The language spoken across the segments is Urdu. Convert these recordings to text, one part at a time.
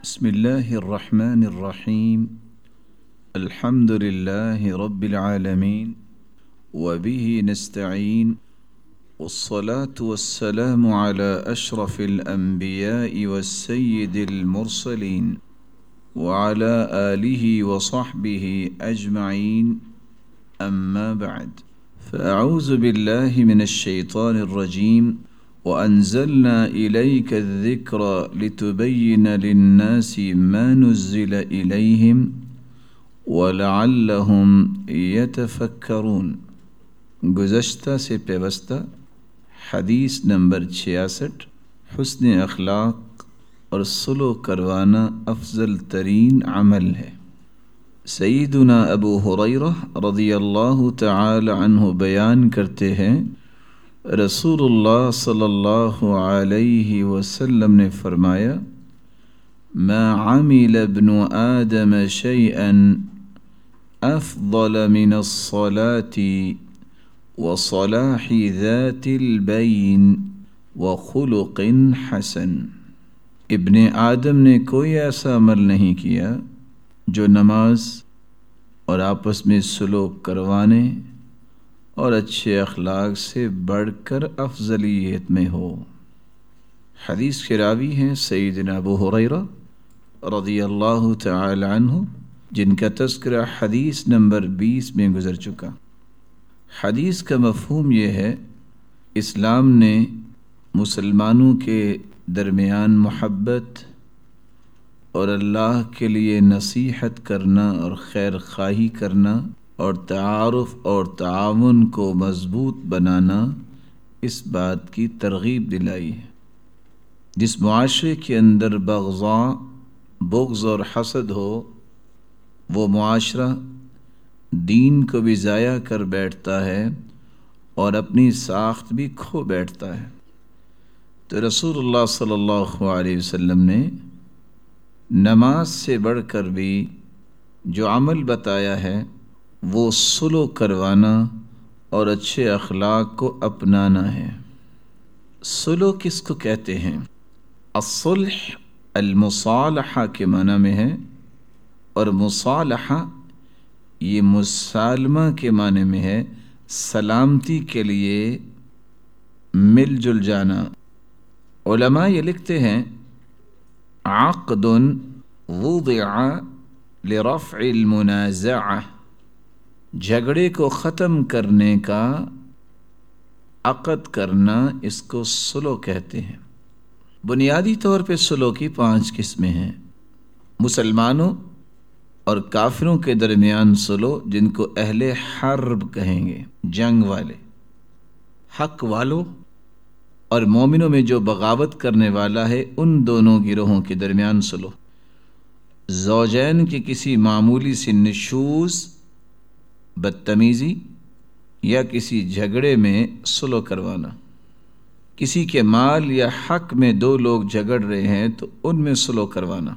بسم الله الرحمن الرحيم. الحمد لله رب العالمين وبه نستعين، والصلاة والسلام على أشرف الأنبياء والسيد المرسلين وعلى آله وصحبه أجمعين، أما بعد، فأعوذ بالله من الشيطان الرجيم. وأنزلنا إليك الذكر لتبين للناس ما نزل إليهم ولعلهم يتفكرون. گزشتہ سے پیوستہ حدیث نمبر 66، حسن اخلاق اور سلوک کروانا افضل ترین عمل ہے۔ سیدنا ابو ہریرہ رضی اللہ تعالی عنہ بیان کرتے ہیں، رسول اللہ صلی اللہ علیہ وسلم نے فرمایا، ما عمل ابن آدم شيئا افضل من الصلاة وصلاح ذات البین وخلق حسن۔ ابن آدم نے کوئی ایسا عمل نہیں کیا جو نماز اور آپس میں سلوک کروانے اور اچھے اخلاق سے بڑھ کر افضلیت میں ہو۔ حدیث کے راوی ہیں سیدنا ابو ہریرہ رضی اللہ تعالی عنہ، جن کا تذکرہ حدیث نمبر 20 میں گزر چکا۔ حدیث کا مفہوم یہ ہے، اسلام نے مسلمانوں کے درمیان محبت اور اللہ کے لیے نصیحت کرنا اور خیر خواہی کرنا اور تعارف اور تعاون کو مضبوط بنانا، اس بات کی ترغیب دلائی ہے۔ جس معاشرے کے اندر بغضاء، بغض اور حسد ہو، وہ معاشرہ دین کو بھی ضائع کر بیٹھتا ہے اور اپنی ساخت بھی کھو بیٹھتا ہے۔ تو رسول اللہ صلی اللہ علیہ وسلم نے نماز سے بڑھ کر بھی جو عمل بتایا ہے وہ سلوک کروانا اور اچھے اخلاق کو اپنانا ہے۔ سلوک کس کو کہتے ہیں؟ الصلح المصالحہ کے معنی میں ہے، اور مصالحہ یہ مسالمہ کے معنی میں ہے، سلامتی کے لیے مل جل جانا۔ علماء یہ لکھتے ہیں، عقد وضع لرفع المنازعہ، جھگڑے کو ختم کرنے کا عقد کرنا، اس کو سلوک کہتے ہیں۔ بنیادی طور پہ سلوک کی 5 قسمیں ہیں۔ مسلمانوں اور کافروں کے درمیان سلوک، جن کو اہل حرب کہیں گے، جنگ والے، حق والوں اور مومنوں میں جو بغاوت کرنے والا ہے، ان دونوں گروہوں کے درمیان سلوک۔ زوجین کی کسی معمولی سی نشوز، بدتمیزی یا کسی جھگڑے میں سلوک کروانا۔ کسی کے مال یا حق میں 2 لوگ جھگڑ رہے ہیں تو ان میں سلوک کروانا۔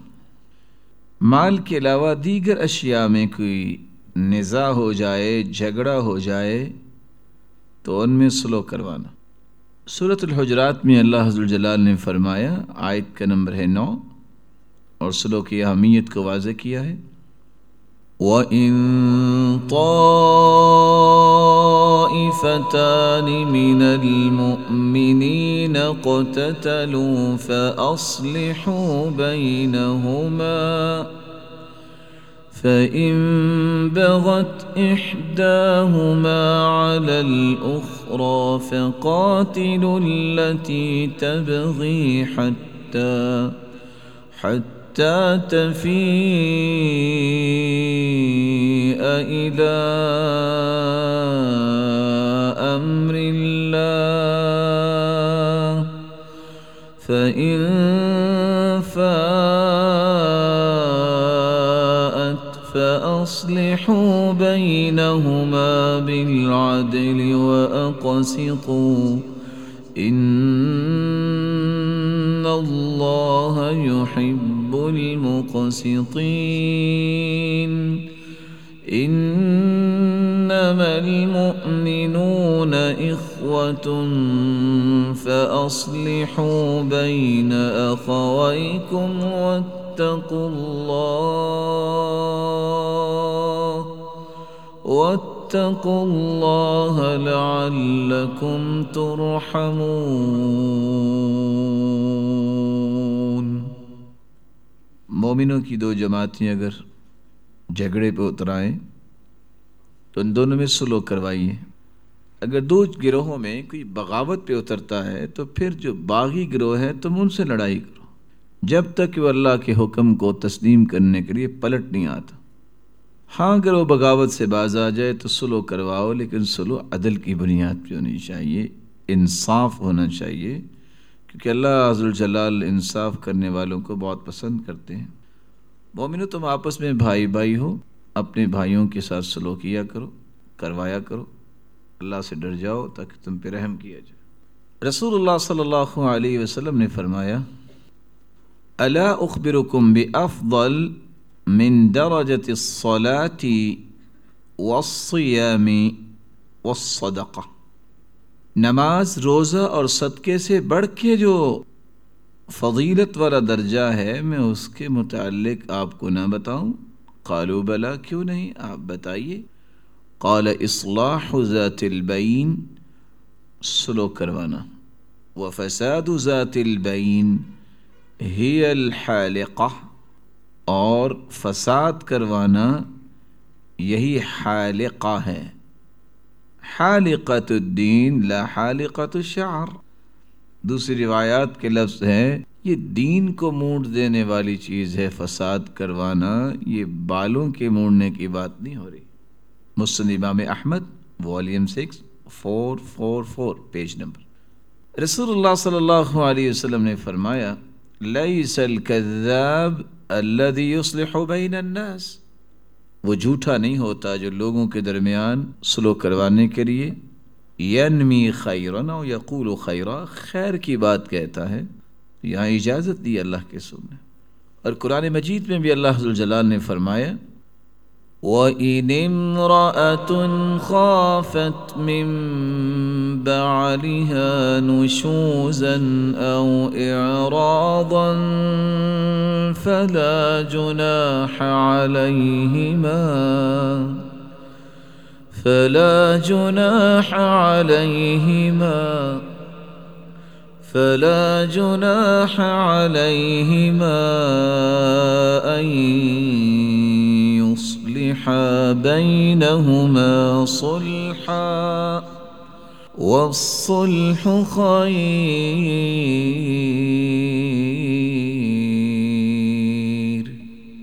مال کے علاوہ دیگر اشیاء میں کوئی نزاع ہو جائے، جھگڑا ہو جائے تو ان میں سلوک کروانا۔ سورۃ الحجرات میں اللہ عز و جلال نے فرمایا، آیت کا نمبر ہے 9، اور سلوک کی اہمیت کو واضح کیا ہے، وَإِن طَائِفَتَانِ مِنَ الْمُؤْمِنِينَ اقْتَتَلُوا فَأَصْلِحُوا بَيْنَهُمَا فَإِن بَغَتْ إِحْدَاهُمَا عَلَى الْأُخْرَى فَقَاتِلُوا الَّتِي تَبْغِي حَتَّى تفيء إلى أمر الله فإن فاءت فأصلحوا بينهما بالعدل وأقسطوا إن الله يحب المقسطين۔ إنما المؤمنون إخوة فأصلحوا بين أخويكم واتقوا الله لعلكم ترحمون۔ مومنوں کی دو جماعتیں اگر جھگڑے پہ اتر آئیں تو ان دونوں میں صلح کروائیے۔ اگر دو گروہوں میں کوئی بغاوت پہ اترتا ہے تو پھر جو باغی گروہ ہے تم ان سے لڑائی کرو جب تک وہ اللہ کے حکم کو تسلیم کرنے کے لیے پلٹ نہیں آتا۔ ہاں اگر وہ بغاوت سے باز آ جائے تو صلح کرواؤ، لیکن صلح عدل کی بنیاد پہ ہونی چاہیے، انصاف ہونا چاہیے، کیونکہ اللہ عز و جلال انصاف کرنے والوں کو بہت پسند کرتے ہیں۔ مومنو تم آپس میں بھائی بھائی ہو، اپنے بھائیوں کے ساتھ صلح کیا کرو، کروایا کرو، اللہ سے ڈر جاؤ تاکہ تم پہ رحم کیا جائے۔ رسول اللہ صلی اللہ علیہ وسلم نے فرمایا الا اخبرکم بافضل من درجة الصلاة والصیام والصدقہ، نماز، روزہ اور صدقے سے بڑھ کے جو فضیلت والا درجہ ہے میں اس کے متعلق آپ کو نہ بتاؤں؟ قالوا بلا، کیوں نہیں، آپ بتائیے۔ قال اصلاح ذات البین، صلح کروانا، وفساد ذات البین ہی الحالقہ، اور فساد کروانا یہی حالقہ ہے۔ حالقۃ الدین لا حالقۃ الشعر، دوسری روایات کے لفظ ہے یہ دین کو موڑ دینے والی چیز ہے، فساد کروانا یہ بالوں کے موڑنے کی بات نہیں ہو رہی۔ مسند امام احمد والیوم 6 444 پیج نمبر۔ رسول اللہ صلی اللہ علیہ وسلم نے فرمایا لیس الکذاب الذی یصلح بین الناس، وہ جھوٹا نہیں ہوتا جو لوگوں کے درمیان صلح کروانے کے لیے ینمی خیرا او یقول خیرا، خیر کی بات کہتا ہے۔ یہاں اجازت دی اللہ کے رسول نے، اور قرآن مجید میں بھی اللہ ذو الجلال نے فرمایا وَإِنِ امْرَأَةٌ خَافَتْ مِنْ بَعْلِهَا نُشُوزًا أَوْ إِعْرَاضًا فَلَا جُنَاحَ عَلَيْهِمَا أَنْ يُصْلِحَا بَيْنَهُمَا صُلْحًا وَالصُّلْحُ خَيْرٌ۔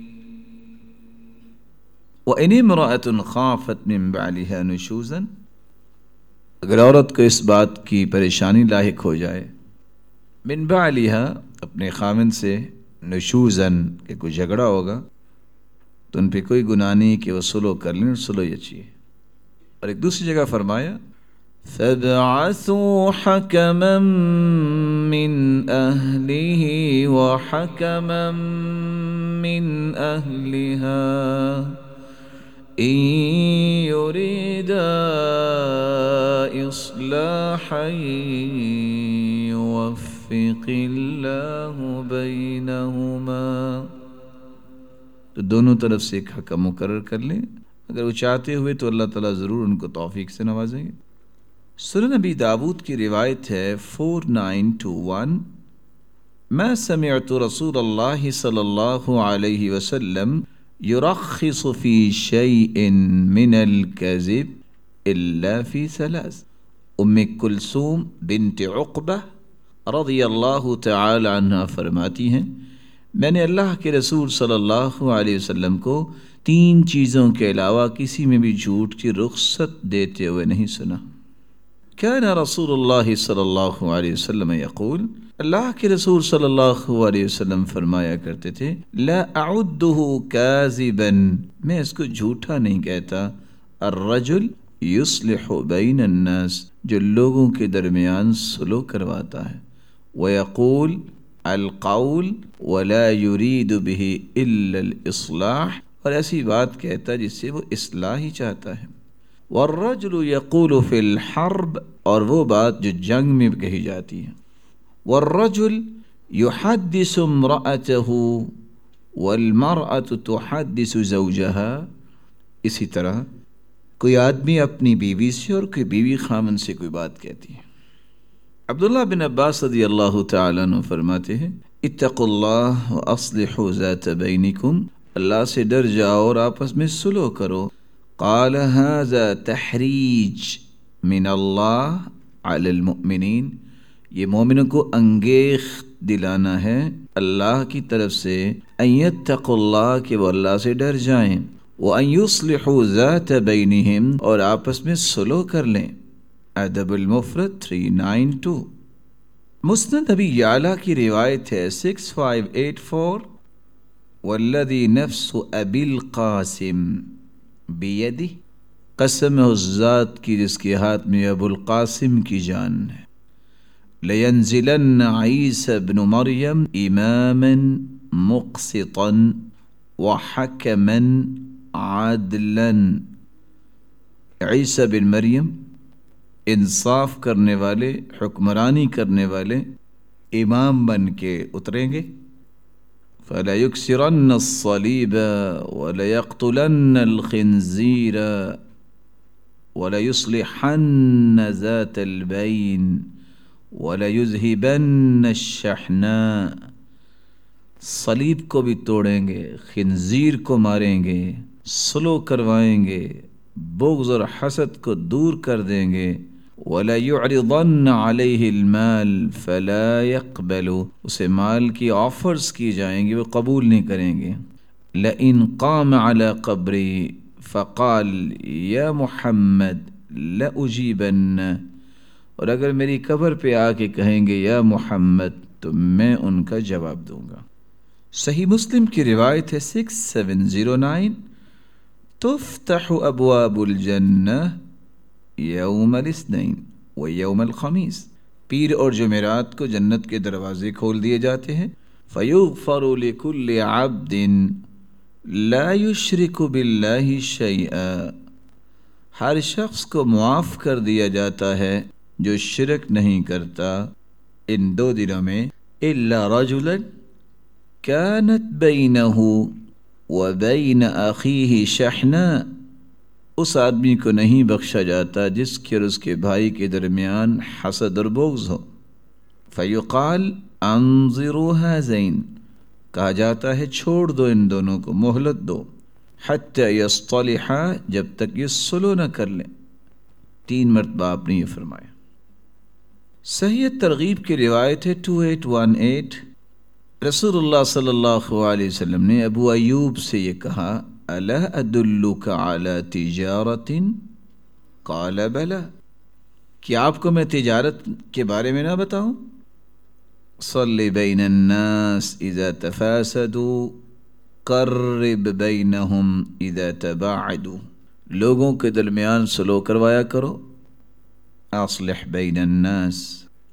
وَإِنِ امْرَأَةٌ خَافَتْ مِنْ بَعْلِهَا نُشُوزًا، اگر عورت کو اس بات کی پریشانی لاحق ہو جائے، من بعلها، اپنے خاوند سے، نشوزن، کہ کوئی جھگڑا ہوگا، تو ان پہ کوئی گناہ نہیں کہ وہ صلح کر لیں، صلح ہی اچھی ہے۔ اور ایک دوسری جگہ فرمایا فَابْعَثُوا حَكَمًا مِّنْ أَهْلِهِ وَحَكَمًا مِّنْ أَهْلِهَا إِن يُرِيدَا إِصْلَاحًا يُوَفِّقِ اللَّهُ بَيْنَهُمَا، تو دونوں طرف سے ایک حکم مقرر کر لیں، اگر وہ چاہتے ہوئے تو اللہ تعالیٰ ضرور ان کو توفیق سے نوازیں گے۔ سنن نبی داود کی روایت ہے 4921 ما سمعت رسول اللہ صلی اللہ علیہ وسلم یرخص فی شیء من الکذب الا فی ثلاث۔ ام کلثوم بنت عقبہ رضی اللہ تعالی عنہ فرماتی ہیں میں نے اللہ کے رسول صلی اللہ علیہ وسلم کو 3 چیزوں کے علاوہ کسی میں بھی جھوٹ کی رخصت دیتے ہوئے نہیں سنا۔ کان رسول اللہ صلی اللہ علیہ وسلم یقول، اللہ کے رسول صلی اللہ علیہ وسلم فرمایا کرتے تھے لا اعدہ کاذبا، میں اس کو جھوٹا نہیں کہتا، الرجل یصلح بین الناس، جو لوگوں کے درمیان صلح کرواتا ہے، ویقول القول ولا يريد به الا الاصلاح، اور ایسی بات کہتا ہے جس سے وہ اصلاح ہی چاہتا ہے، والرجل يقول في الحرب، اور وہ بات جو جنگ میں کہی جاتی ہے، والرجل يحدث امرأته، والمرأة تحدث زوجها، اسی طرح کوئی آدمی اپنی بیوی سے اور کوئی بیوی خامن سے کوئی بات کہتی ہے۔ عبداللہ بن عباس رضی اللہ تعالیٰ عنہ فرماتے ہیں اتقوا اللہ واصلحوا ذات بینکم، اللہ سے ڈر جاؤ اور آپس میں صلح کرو۔ قال هذا تحریج من اللہ علی المؤمنین، یہ مومنوں کو انگیخت دلانا ہے اللہ کی طرف سے، ان یتقوا اللہ کہ وہ اللہ سے ڈر جائیں، وان یصلحوا ذات بینہم اور آپس میں صلح کر لیں۔ ادب المفرد 392۔ مسند ابی یعلا کی روایت ہے 6584، والذی نفس ابی القاسم بیدہ، قسم ہے اس ذات کی جس کے ہاتھ میں ابو القاسم کی جان ہے، لینزلن عیسی ابن مریم اماما مقسطا وحکما عادلا، عیسی بن مریم انصاف کرنے والے، حکمرانی کرنے والے امام بن کے اتریں گے۔ فَلَيُكْسِرَنَّ الصَّلِيبَ وَلَيَقْتُلَنَّ الْخِنْزِيرَ وَلَيُصْلِحَنَّ ذَاتَ الْبَيْنِ وَلَيُذْهِبَنَّ الشَّحْنَاءَ، صلیب کو بھی توڑیں گے، خنزیر کو ماریں گے، صلح کروائیں گے، بغض اور حسد کو دور کر دیں گے۔ وَلَيُعْرِضَنَّ عَلَيْهِ الْمَالِ فَلَا يَقْبَلُ، اسے مال کی آفرز کی جائیں گے وہ قبول نہیں کریں گے۔ لَئِنْ قَامَ عَلَى قَبْرِي فَقَالَ يَا مُحَمَّدْ لَأُجِيبَنَّ، اور اگر میری قبر پہ آ کے کہیں گے یا محمد تو میں ان کا جواب دوں گا۔ صحیح مسلم کی روایت ہے 6709، تفتح ابواب الجنہ یوم الاثنین و یوم الخمیس، پیر اور جمعرات کو جنت کے دروازے کھول دیے جاتے ہیں۔ فیغفر لکل عبد لا یشرک باللہ شیئا، ہر شخص کو معاف کر دیا جاتا ہے جو شرک نہیں کرتا ان 2 دنوں میں، الا رجلا كانت بينه وبين أخيه شحناء، اس آدمی کو نہیں بخشا جاتا جس کے اور اس کے بھائی کے درمیان حسد اور بغض ہو۔ فیقال انظروا هذین، کہا جاتا ہے چھوڑ دو ان دونوں کو، مہلت دو، حتی یصطلحا، جب تک یہ صلح نہ کر لیں۔ 3 مرتبہ آپ نے یہ فرمایا۔ صحیح ترغیب کی روایت ہے 2818، رسول اللہ صلی اللہ علیہ وسلم نے ابو ایوب سے یہ کہا، الا ادلک علی تجارت، قال بلا، کیا آپ کو میں تجارت کے بارے میں نہ بتاؤں؟ صلی بین الناس اذا تفاسدوا قرب بینہم اذا تباعدوا، لوگوں کے درمیان صلح کروایا کرو۔ اصلح بین الناس،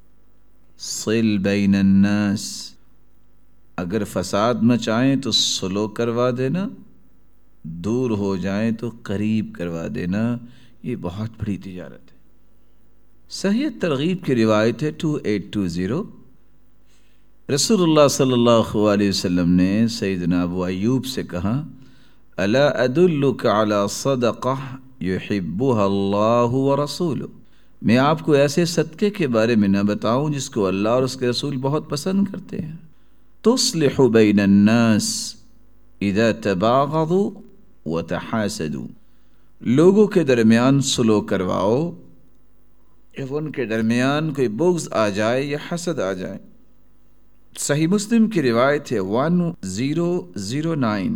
صل بین الناس، اگر فساد مچائیں تو صلح کروا دینا، دور ہو جائیں تو قریب کروا دینا، یہ بہت بڑی تجارت ہے۔ صحیح ترغیب کی روایت ہے 2820، رسول اللہ صلی اللہ علیہ وسلم نے سیدنا ابو ایوب سے کہا، الا ادلک علی صدقہ یحبها اللہ ورسولہ، میں آپ کو ایسے صدقے کے بارے میں نہ بتاؤں جس کو اللہ اور اس کے رسول بہت پسند کرتے ہیں۔ تصلح بین الناس اذا تباغضوا وتحاسدوا، لوگوں کے درمیان صلح کرواؤ جب ان کے درمیان کوئی بغض آ جائے یا حسد آ جائے۔ صحیح مسلم کی روایت ہے 1009،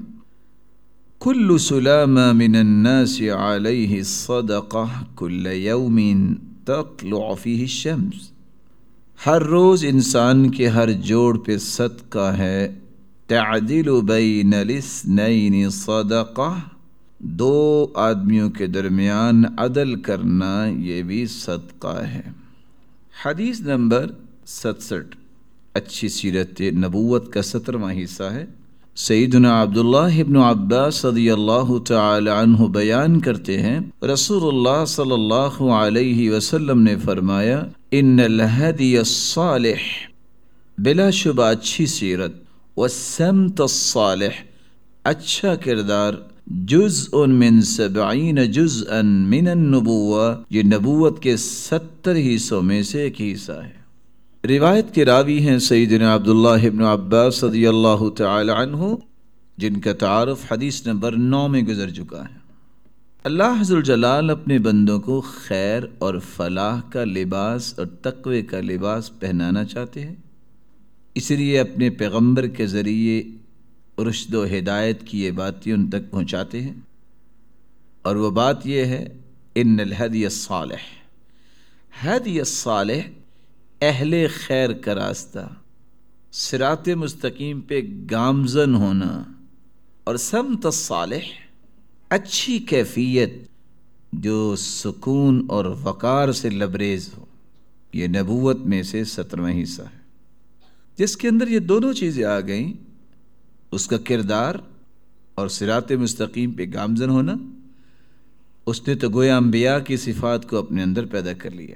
کل سلامہ من الناس علیہ الصدقہ کل یوم تطلع فیہ الشمس، ہر روز انسان کے ہر جوڑ پہ صدقہ ہے۔ تعدل بین الاثنین صدقہ، 2 آدمیوں کے درمیان عدل کرنا یہ بھی صدقہ ہے۔ حدیث نمبر 67، اچھی سیرت نبوت کا 17واں حصہ ہے۔ سیدنا عبداللہ ابن عباس رضی اللہ تعالی عنہ بیان کرتے ہیں، رسول اللہ صلی اللہ علیہ وسلم نے فرمایا، ان الہدی الصالح، بلا شبہ اچھی سیرت، والسمت الصالح، اچھا کردار جزء من 70 جزءا من النبوہ، یہ نبوت کے 70 حصوں میں سے ایک حصہ ہے۔ روایت کے راوی ہیں سیدنا عبداللہ ابن عباس رضی اللہ تعالی عنہ، جن کا تعارف حدیث نمبر 9 میں گزر چکا ہے۔ اللہ عز الجلال اپنے بندوں کو خیر اور فلاح کا لباس اور تقوی کا لباس پہنانا چاہتے ہیں، اس لیے اپنے پیغمبر کے ذریعے رشد و ہدایت کی یہ باتیں ان تک پہنچاتے ہیں، اور وہ بات یہ ہے ان الہدی الصالح، ہدی الصالح اہل خیر کا راستہ، صراط مستقیم پہ گامزن ہونا، اور سمت الصالح اچھی کیفیت جو سکون اور وقار سے لبریز ہو، یہ نبوت میں سے 17واں حصہ ہے، جس کے اندر یہ دونوں چیزیں آ گئیں، اس کا کردار اور صراط مستقیم پہ گامزن ہونا۔ اس نے تو گویا انبیاء کی صفات کو اپنے اندر پیدا کر لیا۔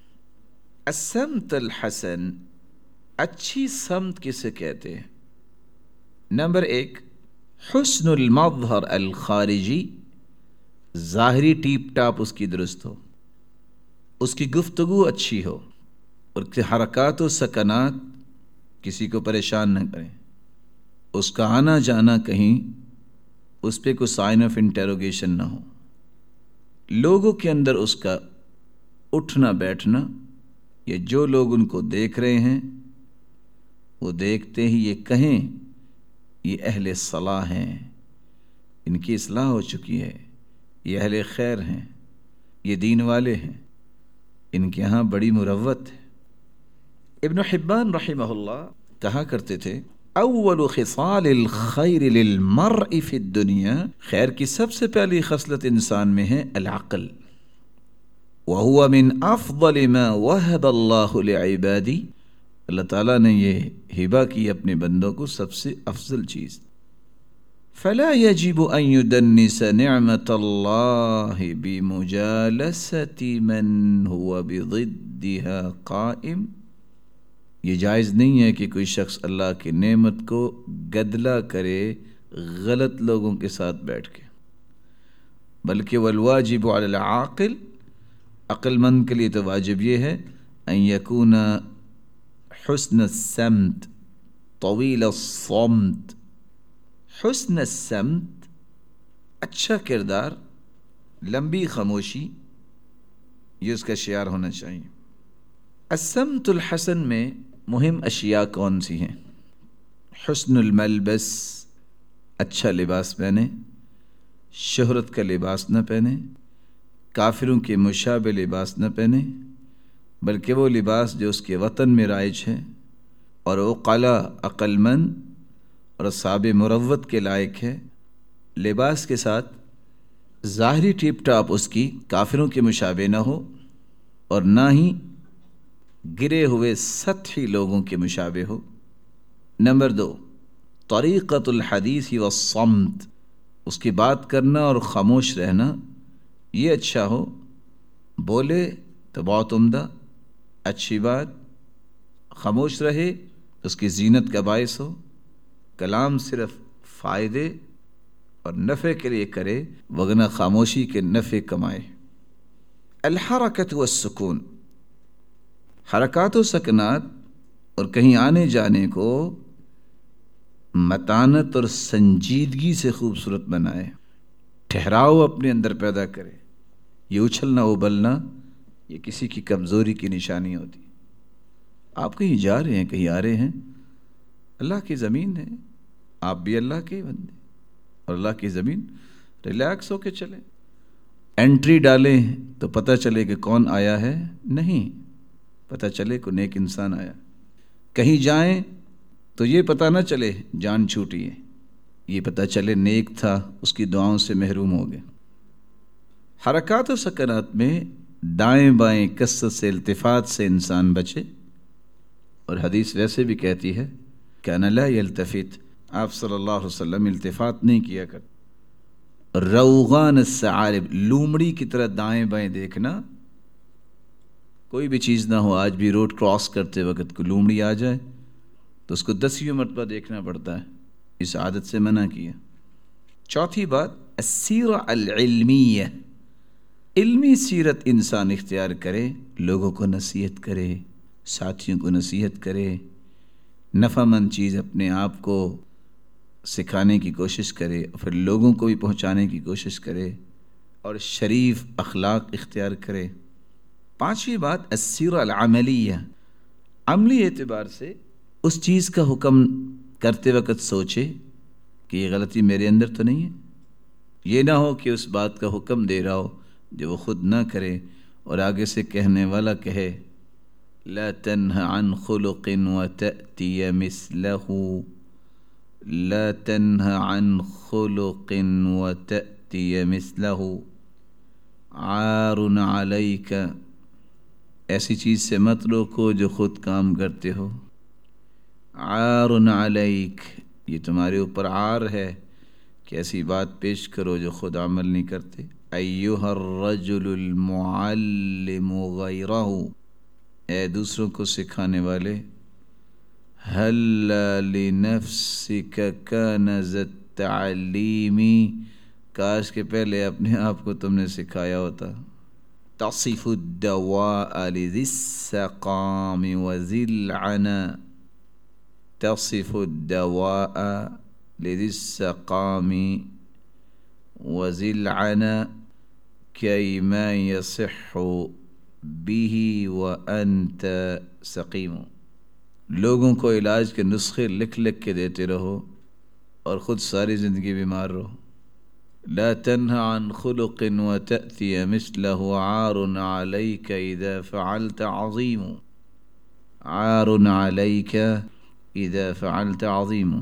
السمت الحسن، اچھی سمت کسے کہتے ہیں؟ نمبر 1، حسن المظہر الخارجی، ظاہری ٹیپ ٹاپ اس کی درست ہو، اس کی گفتگو اچھی ہو، اور حرکات و سکنات کسی کو پریشان نہ کریں، اس کا آنا جانا کہیں اس پہ کوئی سائن آف انٹروگیشن نہ ہو، لوگوں کے اندر اس کا اٹھنا بیٹھنا، یا جو لوگ ان کو دیکھ رہے ہیں وہ دیکھتے ہی یہ کہیں یہ اہل صلاح ہیں، ان کی اصلاح ہو چکی ہے، یہ اہل خیر ہیں، یہ دین والے ہیں، ان کے ہاں بڑی مروت ہے۔ ابن حبان رحمہ اللہ کہا کرتے تھے اول خصال الخیر للمرء فی الدنیا، خیر کی سب سے پہلی خصلت انسان میں ہے العقل، وهو من افضل ما وهب اللہ لعبادی، اللہ تعالیٰ نے یہ ہبہ کی اپنے بندوں کو سب سے افضل چیز۔ فلا يجب ان يدنس نعمت اللہ بمجالست من هو بضدها قائم، یہ جائز نہیں ہے کہ کوئی شخص اللہ کی نعمت کو گدلا کرے غلط لوگوں کے ساتھ بیٹھ کے، بلکہ والواجب علی العاقل، عقل مند کے لیے تو واجب یہ ہے ان یکون حسن السمت طویل الصمت، حسن السمت اچھا کردار، لمبی خاموشی، یہ اس کا شعار ہونا چاہیے۔ السمت الحسن میں مہم اشیاء کون سی ہیں؟ حسن الملبس، اچھا لباس پہنے، شہرت کا لباس نہ پہنے، کافروں کے مشابہ لباس نہ پہنے، بلکہ وہ لباس جو اس کے وطن میں رائج ہے اور عقلا عقل مند اور اصحاب مروت کے لائق ہے، لباس کے ساتھ ظاہری ٹیپ ٹاپ اس کی کافروں کے مشابہ نہ ہو، اور نہ ہی گرے ہوئے سطحی لوگوں کے مشابہ ہو۔ نمبر 2، طریقۃ الحدیث والصمت، اس کی بات کرنا اور خاموش رہنا یہ اچھا ہو، بولے تو بہت عمدہ اچھی بات، خاموش رہے اس کی زینت کا باعث ہو، کلام صرف فائدے اور نفع کے لیے کرے وگرنہ خاموشی کے نفع کمائے۔ الحرکت والسکون، حرکات و سکنات اور کہیں آنے جانے کو متانت اور سنجیدگی سے خوبصورت بنائے، ٹھہراؤ اپنے اندر پیدا کرے، یہ اچھلنا ابلنا یہ کسی کی کمزوری کی نشانی ہوتی۔ آپ کہیں جا رہے ہیں، کہیں آ رہے ہیں، اللہ کی زمین ہے، آپ بھی اللہ کے بندے، اور اللہ کی زمین، ریلیکس ہو کے چلیں، انٹری ڈالیں تو پتہ چلے کہ کون آیا ہے، نہیں پتہ چلے کہ نیک انسان آیا، کہیں جائیں تو یہ پتہ نہ چلے جان چھوٹی ہے، یہ پتہ چلے نیک تھا، اس کی دعاؤں سے محروم ہو گئے۔ حرکات و سکنات میں دائیں بائیں کثرت سے التفات سے انسان بچے، اور حدیث ویسے بھی کہتی ہے کان لا یلتفت، آپ صلی اللہ علیہ وسلم التفات نہیں کیا کرتے۔ روغان الثعالب، لومڑی کی طرح دائیں بائیں دیکھنا، کوئی بھی چیز نہ ہو، آج بھی روڈ کراس کرتے وقت کوئی لومڑی آ جائے تو اس کو 10ویں مرتبہ دیکھنا پڑتا ہے، اس عادت سے منع کیا۔ چوتھی بات السیرہ العلمیہ، علمی سیرت انسان اختیار کرے، لوگوں کو نصیحت کرے، ساتھیوں کو نصیحت کرے، نفع مند چیز اپنے آپ کو سکھانے کی کوشش کرے، پھر لوگوں کو بھی پہنچانے کی کوشش کرے، اور شریف اخلاق اختیار کرے۔ پانچویں بات السیرہ العملیہ، عملی اعتبار سے اس چیز کا حکم کرتے وقت سوچے کہ یہ غلطی میرے اندر تو نہیں ہے، یہ نہ ہو کہ اس بات کا حکم دے رہا ہو جو وہ خود نہ کرے، اور آگے سے کہنے والا کہے لا تنہ عن خلق وتأتی مثلہ، لا تنہ عن خلق وتأتی مثلہ، عار علیک، ایسی چیز سے مت روکو جو خود کام کرتے ہو، عار علیک، یہ تمہارے اوپر عار ہے کہ ایسی بات پیش کرو جو خود عمل نہیں کرتے۔ ایہا الرجل المعلم غیرہ، اے دوسروں کو سکھانے والے، ہلا لنفسک کان ذا التعلیم، کاش کہ پہلے اپنے آپ کو تم نے سکھایا ہوتا۔ تصف الدواء لذی السقام وذی العنا، تصف الدواء لذی السقام وذی العنا کی ما یصح به وانت سقیم، لوگوں کو علاج کے نسخے لکھ لکھ کے دیتے رہو اور خود ساری زندگی بیمار رہو۔ لا تنہ عن خلق وتأتی مثلہ، عار علیک اذا فعلت عظیم، عار علیک اذا فعلت عظیم۔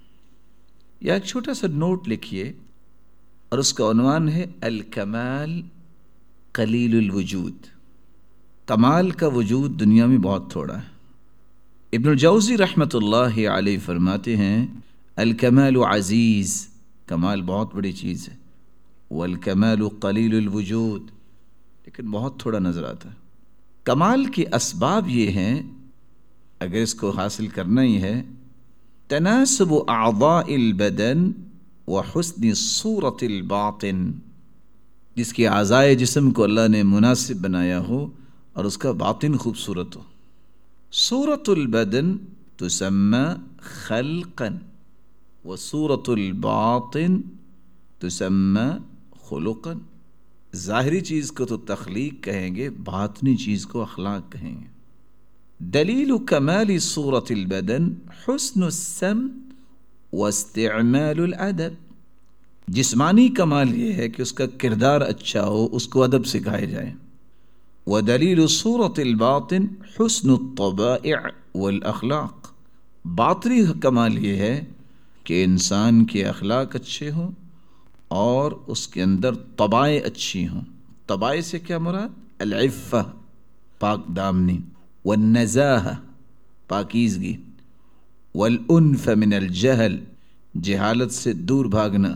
یا ایک چھوٹا سا نوٹ لکھیے اور اس کا عنوان ہے الکمال قلیل الوجود، کمال کا وجود دنیا میں بہت تھوڑا ہے۔ ابن الجوزی رحمۃ اللہ علیہ فرماتے ہیں الکمال عزیز، کمال بہت بڑی چیز ہے، والکمال قلیل الوجود، لیکن بہت تھوڑا نظر آتا ہے۔ کمال کے اسباب یہ ہیں، اگر اس کو حاصل کرنا ہی ہے، تناسب اعضاء البدن وحسن صورت الباطن، جس کی اعضائے جسم کو اللہ نے مناسب بنایا ہو اور اس کا باطن خوبصورت ہو۔ صورت البدن تسمى خلقا وصورت الباطن تسمى خلقا، ظاہری چیز کو تو تخلیق کہیں گے، باطنی چیز کو اخلاق کہیں گے۔ دلیل کمال صورت البدن حسن السمت واستعمال الادب، جسمانی کمال یہ ہے کہ اس کا کردار اچھا ہو، اس کو ادب سکھائے جائے۔ ودلیل صورت الباطن حسن الطبائع والاخلاق، باطنی کمال یہ ہے کہ انسان کے اخلاق اچھے ہوں اور اس کے اندر طبائع اچھی ہوں۔ طبائع سے کیا مراد؟ العفہ، پاک دامنی، والنزاہہ، پاکیزگی، والانف من الجہل، جہالت سے دور بھاگنا،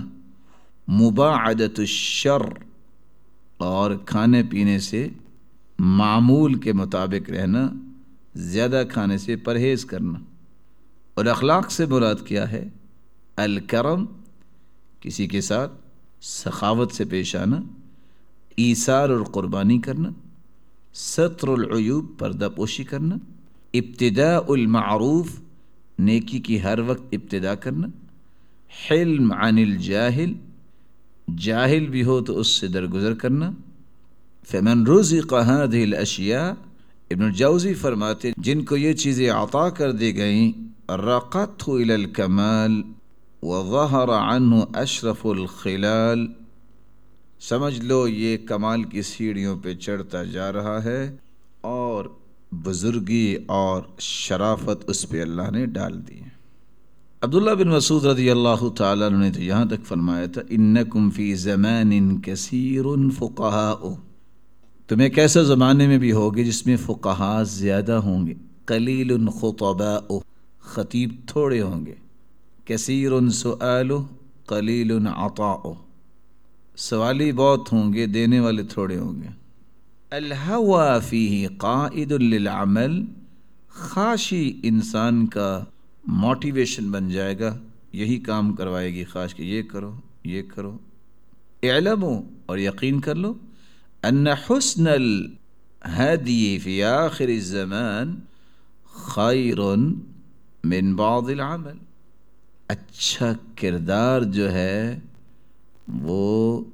مباعدت الشر، اور کھانے پینے سے معمول کے مطابق رہنا، زیادہ کھانے سے پرہیز کرنا۔ اور اخلاق سے مراد کیا ہے؟ الکرم، کسی کے ساتھ سخاوت سے پیش آنا، ایثار اور قربانی کرنا، ستر العیوب، پردہ پوشی کرنا، ابتداء المعروف، نیکی کی ہر وقت ابتدا کرنا، حلم عن الجاہل، جاہل بھی ہو تو اس سے درگزر کرنا۔ فمن رزق هذه الاشیاء، ابن الجوزی فرماتے جن کو یہ چیزیں عطا کر دی گئیں، رقته الى الکمال وظہر عنہ اشرف الخلال، سمجھ لو یہ کمال کی سیڑھیوں پہ چڑھتا جا رہا ہے اور بزرگی اور شرافت اس پہ اللہ نے ڈال دی ہے۔ عبداللہ بن مسعود رضی اللہ تعالیٰ عنہ نے تو یہاں تک فرمایا تھا انکم فی زمان کثیر فقہاء، تم ایک ایسے زمانے میں بھی ہوگے جس میں فقہاء زیادہ ہوں گے، قلیل خطباء، خطیب تھوڑے ہوں گے، کثیر سؤال قلیل عطاء، سوالی بہت ہوں گے، دینے والے تھوڑے ہوں گے۔ الہوى فیہ قائد للعمل، خواہشی انسان کا موٹیویشن بن جائے گا، یہی کام کروائے گی خواہش کہ یہ کرو یہ کرو۔ اعلموا، اور یقین کر لو، ان حسن الہدی فی آخر الزمان خیر من بعض العمل، اچھا کردار جو ہے وہ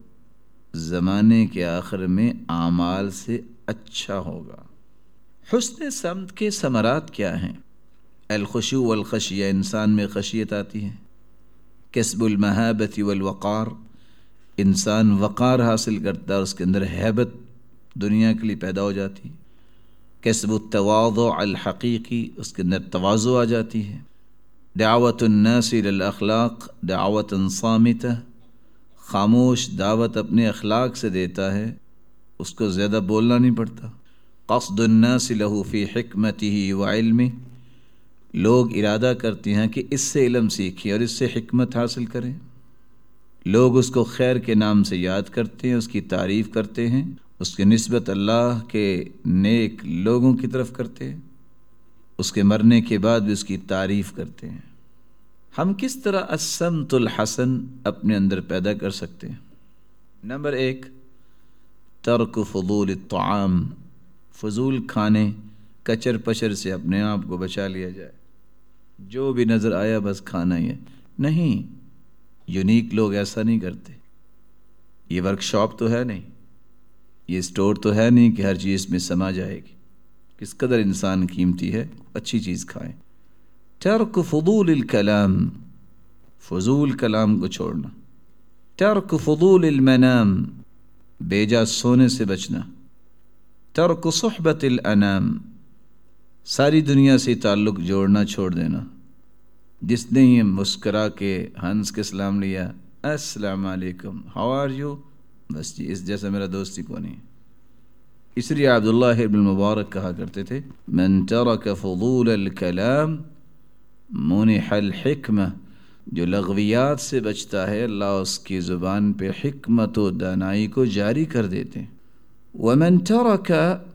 زمانے کے آخر میں اعمال سے اچھا ہوگا۔ حسن سمت کے ثمرات کیا ہیں؟ الخشوع والخشیہ، انسان میں خشیت آتی ہے۔ کسب المہابۃ والوقار، انسان وقار حاصل کرتا ہے، اس کے اندر ہیبت دنیا کے لیے پیدا ہو جاتی ہے۔ کسب التواضع الحقیقی، اس کے اندر تواضع آ جاتی ہے۔ دعوت الناس الی الاخلاق دعوت صامتہ، خاموش دعوت اپنے اخلاق سے دیتا ہے، اس کو زیادہ بولنا نہیں پڑتا۔ قصد الناس له فی حکمتہ وعلمہ، لوگ ارادہ کرتے ہیں کہ اس سے علم سیکھیں اور اس سے حکمت حاصل کریں۔ لوگ اس کو خیر کے نام سے یاد کرتے ہیں، اس کی تعریف کرتے ہیں، اس کی نسبت اللہ کے نیک لوگوں کی طرف کرتے ہیں، اس کے مرنے کے بعد بھی اس کی تعریف کرتے ہیں۔ ہم کس طرح السمت الحسن اپنے اندر پیدا کر سکتے ہیں؟ نمبر 1، ترک فضول الطعام، فضول کھانے کچر پچر سے اپنے آپ کو بچا لیا جائے۔ جو بھی نظر آیا بس کھانا ہی ہے، نہیں، یونیک لوگ ایسا نہیں کرتے۔ یہ ورک شاپ تو ہے نہیں، یہ اسٹور تو ہے نہیں کہ ہر چیز میں سما جائے گی۔ کس قدر انسان قیمتی ہے، اچھی چیز کھائیں۔ ترک فضول الکلام، فضول کلام کو چھوڑنا۔ ترک فضول المنام، بے جا سونے سے بچنا۔ ترک صحبت الانام، ساری دنیا سے تعلق جوڑنا چھوڑ دینا۔ جس نے یہ مسکرا کے ہنس کے سلام لیا، السلام علیکم، ہاؤ آر یو، بس جی اس جیسا میرا دوستی کو نہیں۔ اس لیے عبداللہ ابن المبارک کہا کرتے تھے، من ترک فضول الکلام منح الحکمہ، جو لغویات سے بچتا ہے اللہ اس کی زبان پہ حکمت و دانائی کو جاری کر دیتے ہیں۔ ومن ترک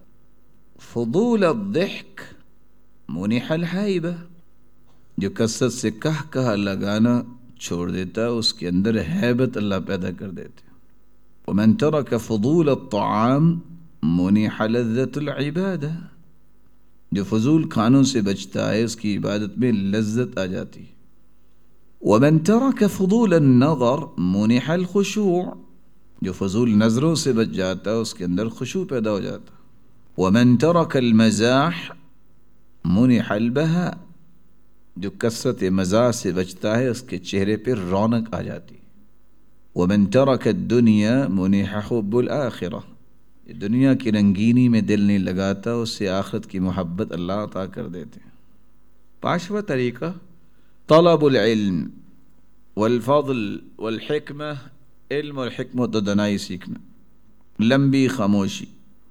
فضول الضحک منح الحیبہ، جو کثرت سے کہا لگانا چھوڑ دیتا ہے، اس کے اندر ہیبت اللہ پیدا کر دیتے ہیں۔ ومن ترک فضول الطعام منح لذت العبادہ، جو فضول کھانوں سے بچتا ہے اس کی عبادت میں لذت آ جاتی ہے۔ ومن ترک فضول النظر منح الخشوع، جو فضول نظروں سے بچ جاتا ہے اس کے اندر خشوع پیدا ہو جاتا ہے۔ ومن ترک المزاح منح البہاء، جو کثرت مزاح سے بچتا ہے اس کے چہرے پہ رونق آ جاتی ہے۔ ومن ترک الدنیا منح حب الآخرہ، دنیا کی رنگینی میں دل نہیں لگاتا، اس سے آخرت کی محبت اللہ عطا کر دیتے ہیں۔ 5واں طریقہ، طلب العلم والفضل والحکمہ، علم اور حکمت و دانائی سیکھنا۔ لمبی خاموشی،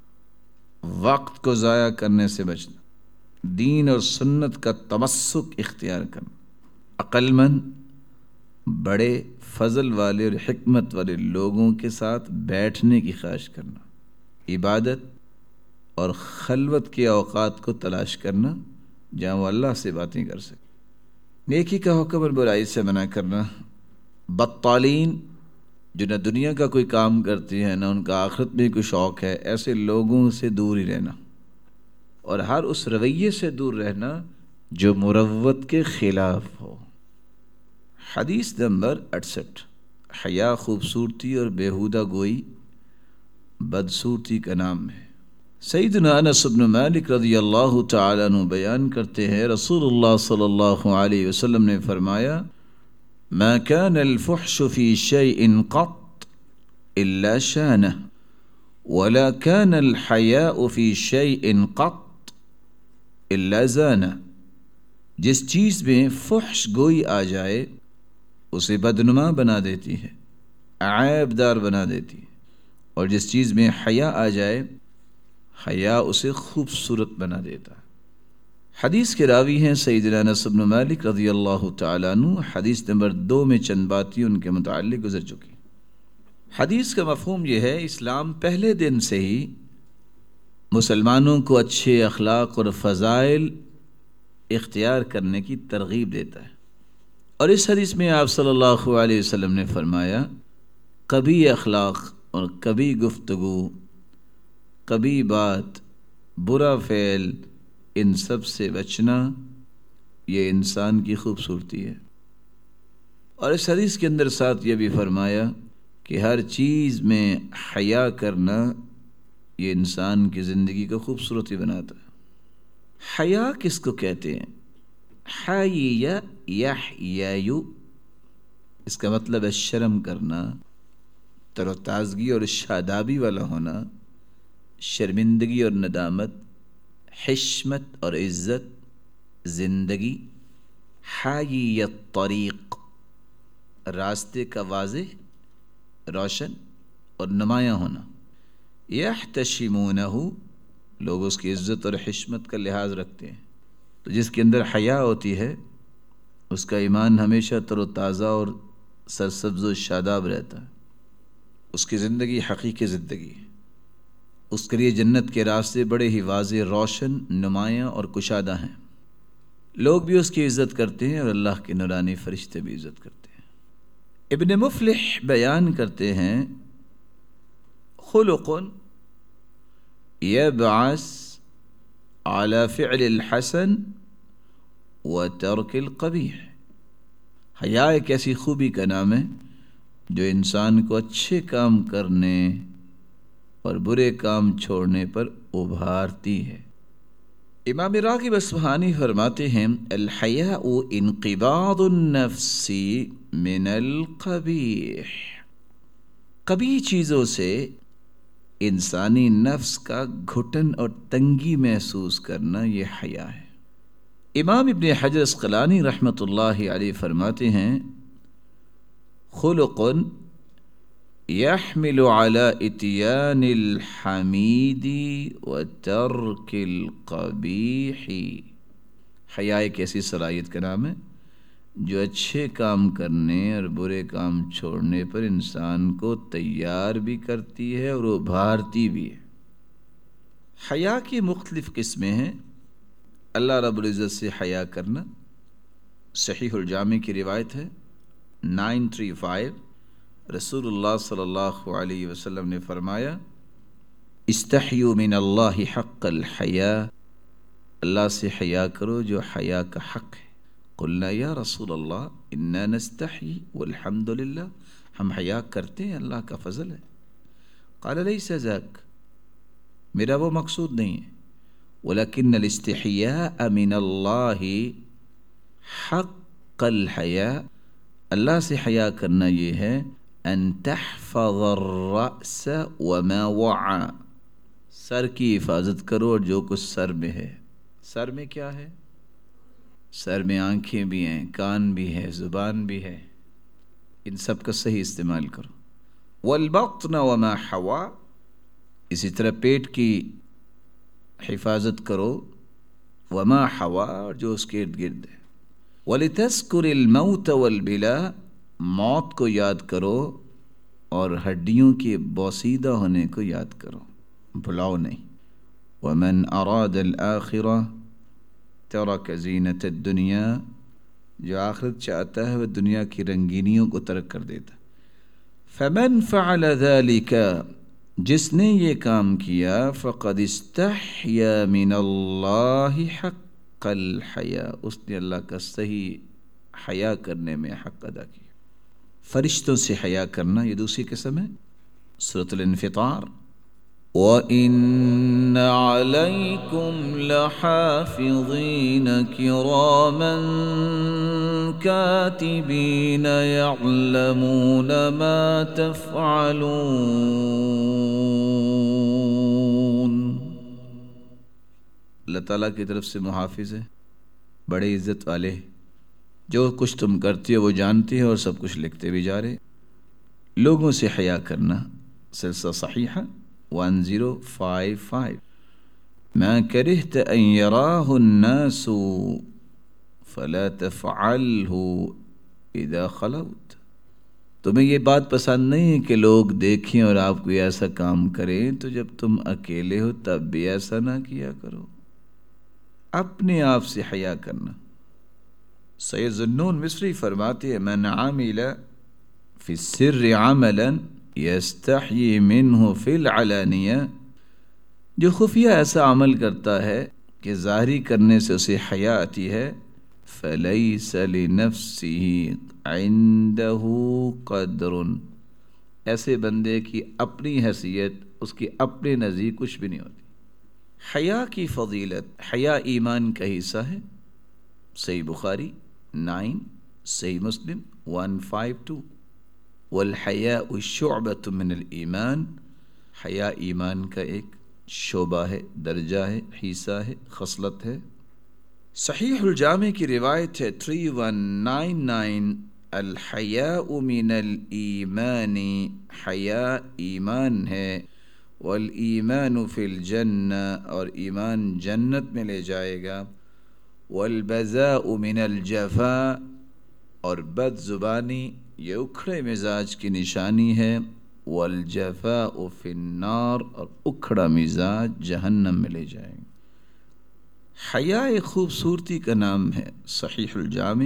وقت کو ضائع کرنے سے بچنا، دین اور سنت کا تمسک اختیار کرنا، عقل مند بڑے فضل والے اور حکمت والے لوگوں کے ساتھ بیٹھنے کی خواہش کرنا، عبادت اور خلوت کے اوقات کو تلاش کرنا جہاں وہ اللہ سے باتیں کر سکے، نیکی کا حکم اور برائی سے منع کرنا۔ بطالین، جو نہ دنیا کا کوئی کام کرتے ہیں نہ ان کا آخرت میں کوئی شوق ہے، ایسے لوگوں سے دور ہی رہنا، اور ہر اس رویے سے دور رہنا جو مروت کے خلاف ہو۔ حدیث نمبر 68، حیا خوبصورتی اور بیہودہ گوئی بدصورتی کا نام ہے۔ سیدنا انس بن مالک رضی اللہ تعالیٰ عنہ بیان کرتے ہیں، رسول اللہ صلی اللہ علیہ وسلم نے فرمایا، ما كان الفحش في شيء قط إلا شانه ولا كان الحياء في شيء قط إلا زانه، جس چیز میں فحش گوئی آ جائے اسے بدنما بنا دیتی ہے، عیب دار بنا دیتی ہے، اور جس چیز میں حیا آ جائے حیا اسے خوبصورت بنا دیتا ہے۔ حدیث کے راوی ہیں سیدنا انس بن مالک رضی اللہ تعالیٰ عنہ۔ حدیث نمبر 2 میں چند باتیں ان کے متعلق گزر چکی۔ حدیث کا مفہوم یہ ہے، اسلام پہلے دن سے ہی مسلمانوں کو اچھے اخلاق اور فضائل اختیار کرنے کی ترغیب دیتا ہے۔ اور اس حدیث میں آپ صلی اللہ علیہ وسلم نے فرمایا کبھی اخلاق اور کبھی گفتگو، کبھی بات، برا فعل، ان سب سے بچنا یہ انسان کی خوبصورتی ہے۔ اور اس حدیث کے اندر ساتھ یہ بھی فرمایا کہ ہر چیز میں حیا کرنا یہ انسان کی زندگی کو خوبصورتی بناتا ہے۔ حیا کس کو کہتے ہیں؟ حیا یحیی، اس کا مطلب ہے شرم کرنا، تر و تازگی اور شادابی والا ہونا، شرمندگی اور ندامت، حشمت اور عزت، زندگی۔ حایی الطریق، راستے کا واضح، روشن اور نمایاں ہونا۔ یحتشمونہ، لوگ اس کی عزت اور حشمت کا لحاظ رکھتے ہیں۔ تو جس کے اندر حیا ہوتی ہے اس کا ایمان ہمیشہ تر و تازہ اور سرسبز و شاداب رہتا ہے، اس کی زندگی حقیقی زندگی ہے، اس کے لیے جنت کے راستے بڑے ہی واضح، روشن، نمایاں اور کشادہ ہیں۔ لوگ بھی اس کی عزت کرتے ہیں اور اللہ کے نورانی فرشتے بھی عزت کرتے ہیں۔ ابن مفلح بیان کرتے ہیں خلق یبعث علی فعل الحسن و ترک القبیح، حیا ایک ایسی خوبی کا نام ہے جو انسان کو اچھے کام کرنے اور برے کام چھوڑنے پر ابھارتی ہے۔ امام راغب اصفہانی فرماتے ہیں الحیاء انقباض النفس من القبیح، قبیح چیزوں سے انسانی نفس کا گھٹن اور تنگی محسوس کرنا یہ حیا ہے۔ امام ابن حجر عسقلانی رحمۃ اللہ علیہ فرماتے ہیں خلق يحمل على اتيان الحمید وترک القبیح، حیا ایک ایسی صلاحیت کا نام ہے جو اچھے کام کرنے اور برے کام چھوڑنے پر انسان کو تیار بھی کرتی ہے اور ابھارتی بھی ہے۔ حیا کی مختلف قسمیں ہیں۔ اللہ رب العزت سے حیا کرنا، صحیح الجامع کی روایت ہے 935، رسول اللہ صلی اللہ علیہ وسلم نے فرمایا استحیوا من اللہ حق الحیا، اللہ سے حیا کرو جو حیا کا حق ہے۔ قلنا یا رسول اللہ انا نستحی والحمد للہ، ہم حیا کرتے ہیں، اللہ کا فضل ہے۔ قال لیس ذاک، میرا وہ مقصود نہیں ہے، ولکن الاستحیاء من اللہ حق الحیا، اللہ سے حیا کرنا یہ ہے ان تحفظ الرأس وما وعى، سر کی حفاظت کرو اور جو کچھ سر میں ہے۔ سر میں کیا ہے؟ سر میں آنکھیں بھی ہیں، کان بھی ہے، زبان بھی ہے، ان سب کا صحیح استعمال کرو۔ والبطن وما حوى، اسی طرح پیٹ کی حفاظت کرو، وما حوى، اور جو اس کے ارد گرد ہے۔ وَلِتَذْكُرِ الْمَوْتَ وَالْبِلَا، موت کو یاد کرو اور ہڈیوں کے بوسیدہ ہونے کو یاد کرو، بھلاؤ نہیں۔ وَمَنْ أَرَادَ الْآخِرَةَ تَرَكَ زِينَةَ الدُّنْيَا، جو آخرت چاہتا ہے وہ دنیا کی رنگینیوں کو ترک کر دیتا۔ فَمَنْ فَعَلَ ذَلِكَ، جس نے یہ کام کیا، فَقَدْ اسْتَحْيَا مِنَ اللَّهِ حَقَّ الْحَيَاءِ، اس نے اللہ کا صحیح حیا کرنے میں حق ادا کیا۔ فرشتوں سے حیا کرنا یہ دوسری قسم ہے، سورۃ الانفطار وَإِنَّ عَلَيْكُمْ لَحَافِظِينَ كِرَامًا كَاتِبِينَ يَعْلَمُونَ مَا تَفْعَلُونَ، اللہ تعالیٰ کی طرف سے محافظ ہے، بڑے عزت والے، جو کچھ تم کرتے ہو وہ جانتے ہیں اور سب کچھ لکھتے بھی جا رہے۔ لوگوں سے حیا کرنا، سلسلہ صحیحہ 1055، ما کرہت ان یراہ الناس فلا تفعلہ اذا خلوت، تمہیں یہ بات پسند نہیں ہے کہ لوگ دیکھیں اور آپ کوئی ایسا کام کریں تو جب تم اکیلے ہو تب بھی ایسا نہ کیا کرو۔ اپنے آپ سے حیا کرنا. سید ذوالنون مصری فرماتے ہیں من عمل فی السر عملا یستحیی منہ فی العلانیہ، جو خفیہ ایسا عمل کرتا ہے کہ ظاہری کرنے سے اسے حیا آتی ہے، فلیس لنفسہ عندہ قدر، ایسے بندے کی اپنی حیثیت اس کی اپنے نزدیک کچھ بھی نہیں ہوتی. حیا کی فضیلت، حیا ایمان کا حصہ ہے. صحیح بخاری 9، صحیح مسلم 152. والحیاء شعبۃ من الایمان، حیا ایمان کا ایک شعبہ ہے، درجہ ہے، حصہ ہے، خصلت ہے. صحیح الجامع کی روایت ہے 3199، الحیاء من الایمان، حیا ایمان ہے، والایمان فی الجنہ، اور ایمان جنت میں لے جائے گا، والبذاء من الجفاء، اور بد زبانی یہ اکھڑے مزاج کی نشانی ہے، والجفاء فی النار، اور اکھڑا مزاج جہنم میں لے جائیں گے. حیا ایک خوبصورتی کا نام ہے. صحیح الجامع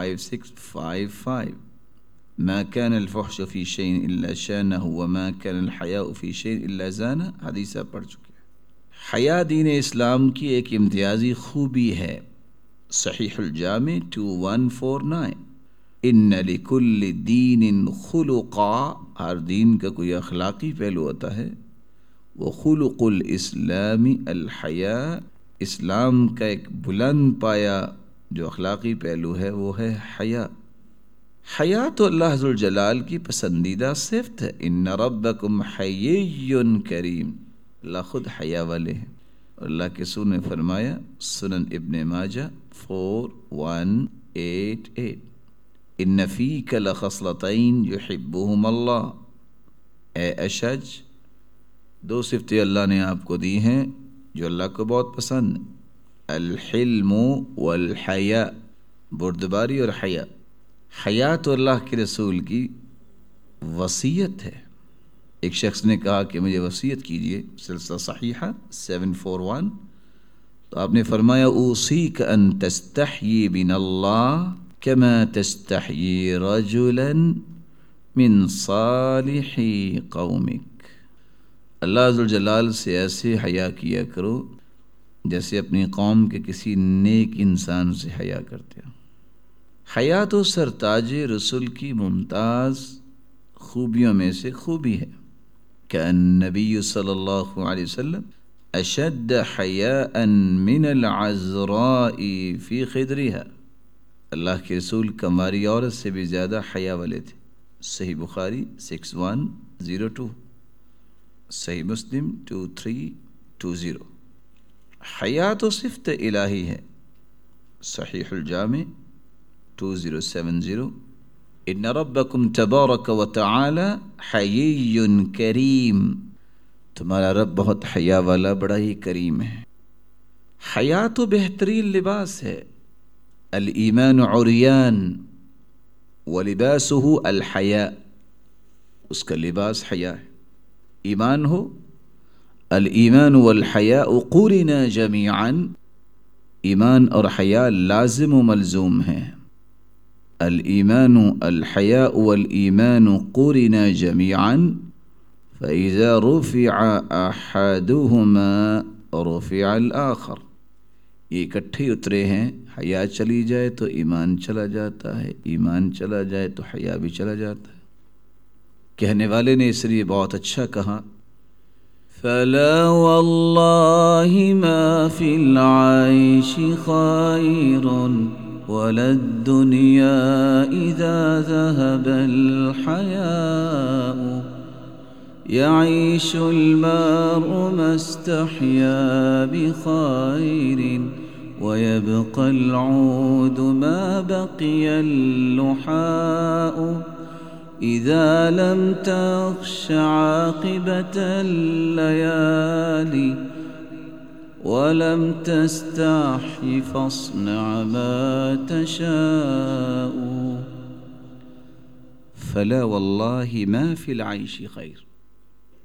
5655، ما كان الفحش في شيء الا شانه وما كان الحياء في شيء الا زانه، حدیث آپ پڑھ چکے ہیں. حیا دین اسلام کی ایک امتیازی خوبی ہے. صحیح الجامع 2149، ان لکل دین خلقا، ہر دین کا کوئی اخلاقی پہلو ہوتا ہے. وخلق الاسلام الحیاء، اسلام کا ایک بلند پایا جو اخلاقی پہلو ہے وہ ہے حیا. حیا تو اللہ ذوالجلال کی پسندیدہ صفت ہے. ان ربکم حیی کریم، اللہ خود حیا والے ہیں. اللہ کے رسول نے فرمایا، سنن ابن ماجہ 4188، ان فیک لخصلتین یحبہم اللہ، اے اشج، دو صفتیں اللہ نے آپ کو دی ہیں جو اللہ کو بہت پسند، الحلم والحیاء، بردباری اور حیا. حیا تو اللہ کے رسول کی وصیت ہے. ایک شخص نے کہا کہ مجھے وصیت کیجئے، سلسلہ صحیحہ 741، تو آپ نے فرمایا اوصیک ان تستحیی من اللہ کما تستحیی رجلا من صالح قومک، اللہ ذوالجلال سے ایسے حیا کیا کرو جیسے اپنی قوم کے کسی نیک انسان سے حیا کرتے ہو. حیا تو سرتاج رسول کی ممتاز خوبیوں میں سے خوبی ہے. کان نبی صلی اللہ علیہ وسلم اشد حیاء من العذراء فی خدرها، اللہ کے رسول کماری عورت سے بھی زیادہ حیا والے تھے. صحیح بخاری 6102، صحیح مسلم 2320. حیا تو صفت الہی ہے. صحیح الجامع 2070، ان ربکم تبارک و تعالی حیی کریم، تمہارا رب بہت حیا والا، بڑا ہی کریم ہے. حیا تو بہترین لباس ہے. الایمان عریان ولباسہ الحیاء، اس کا لباس حیا ہے. ایمان ہو، الایمان والحیاء قرنا جمیعا، ایمان اور حیا لازم و ملزوم ہیں. الایمان الحیاء والایمان قرنا جمیعا فاذا رفع احدهما رفع الاخر، یہ اکٹھے اترے ہیں. حیا چلی جائے تو ایمان چلا جاتا ہے، ایمان چلا جائے تو حیا بھی چلا جاتا ہے. کہنے والے نے اس لیے بہت اچھا کہا، فلا والله ما في العيش خير ولا الدنيا إذا ذهب الحياء، يعيش المرء ما استحيا بخير ويبقى العود ما بقي اللحاء، إذا لم تخش عاقبة الليالي ولم تستحي فاصنع ما تشاء. فلا والله ما في العيش خير،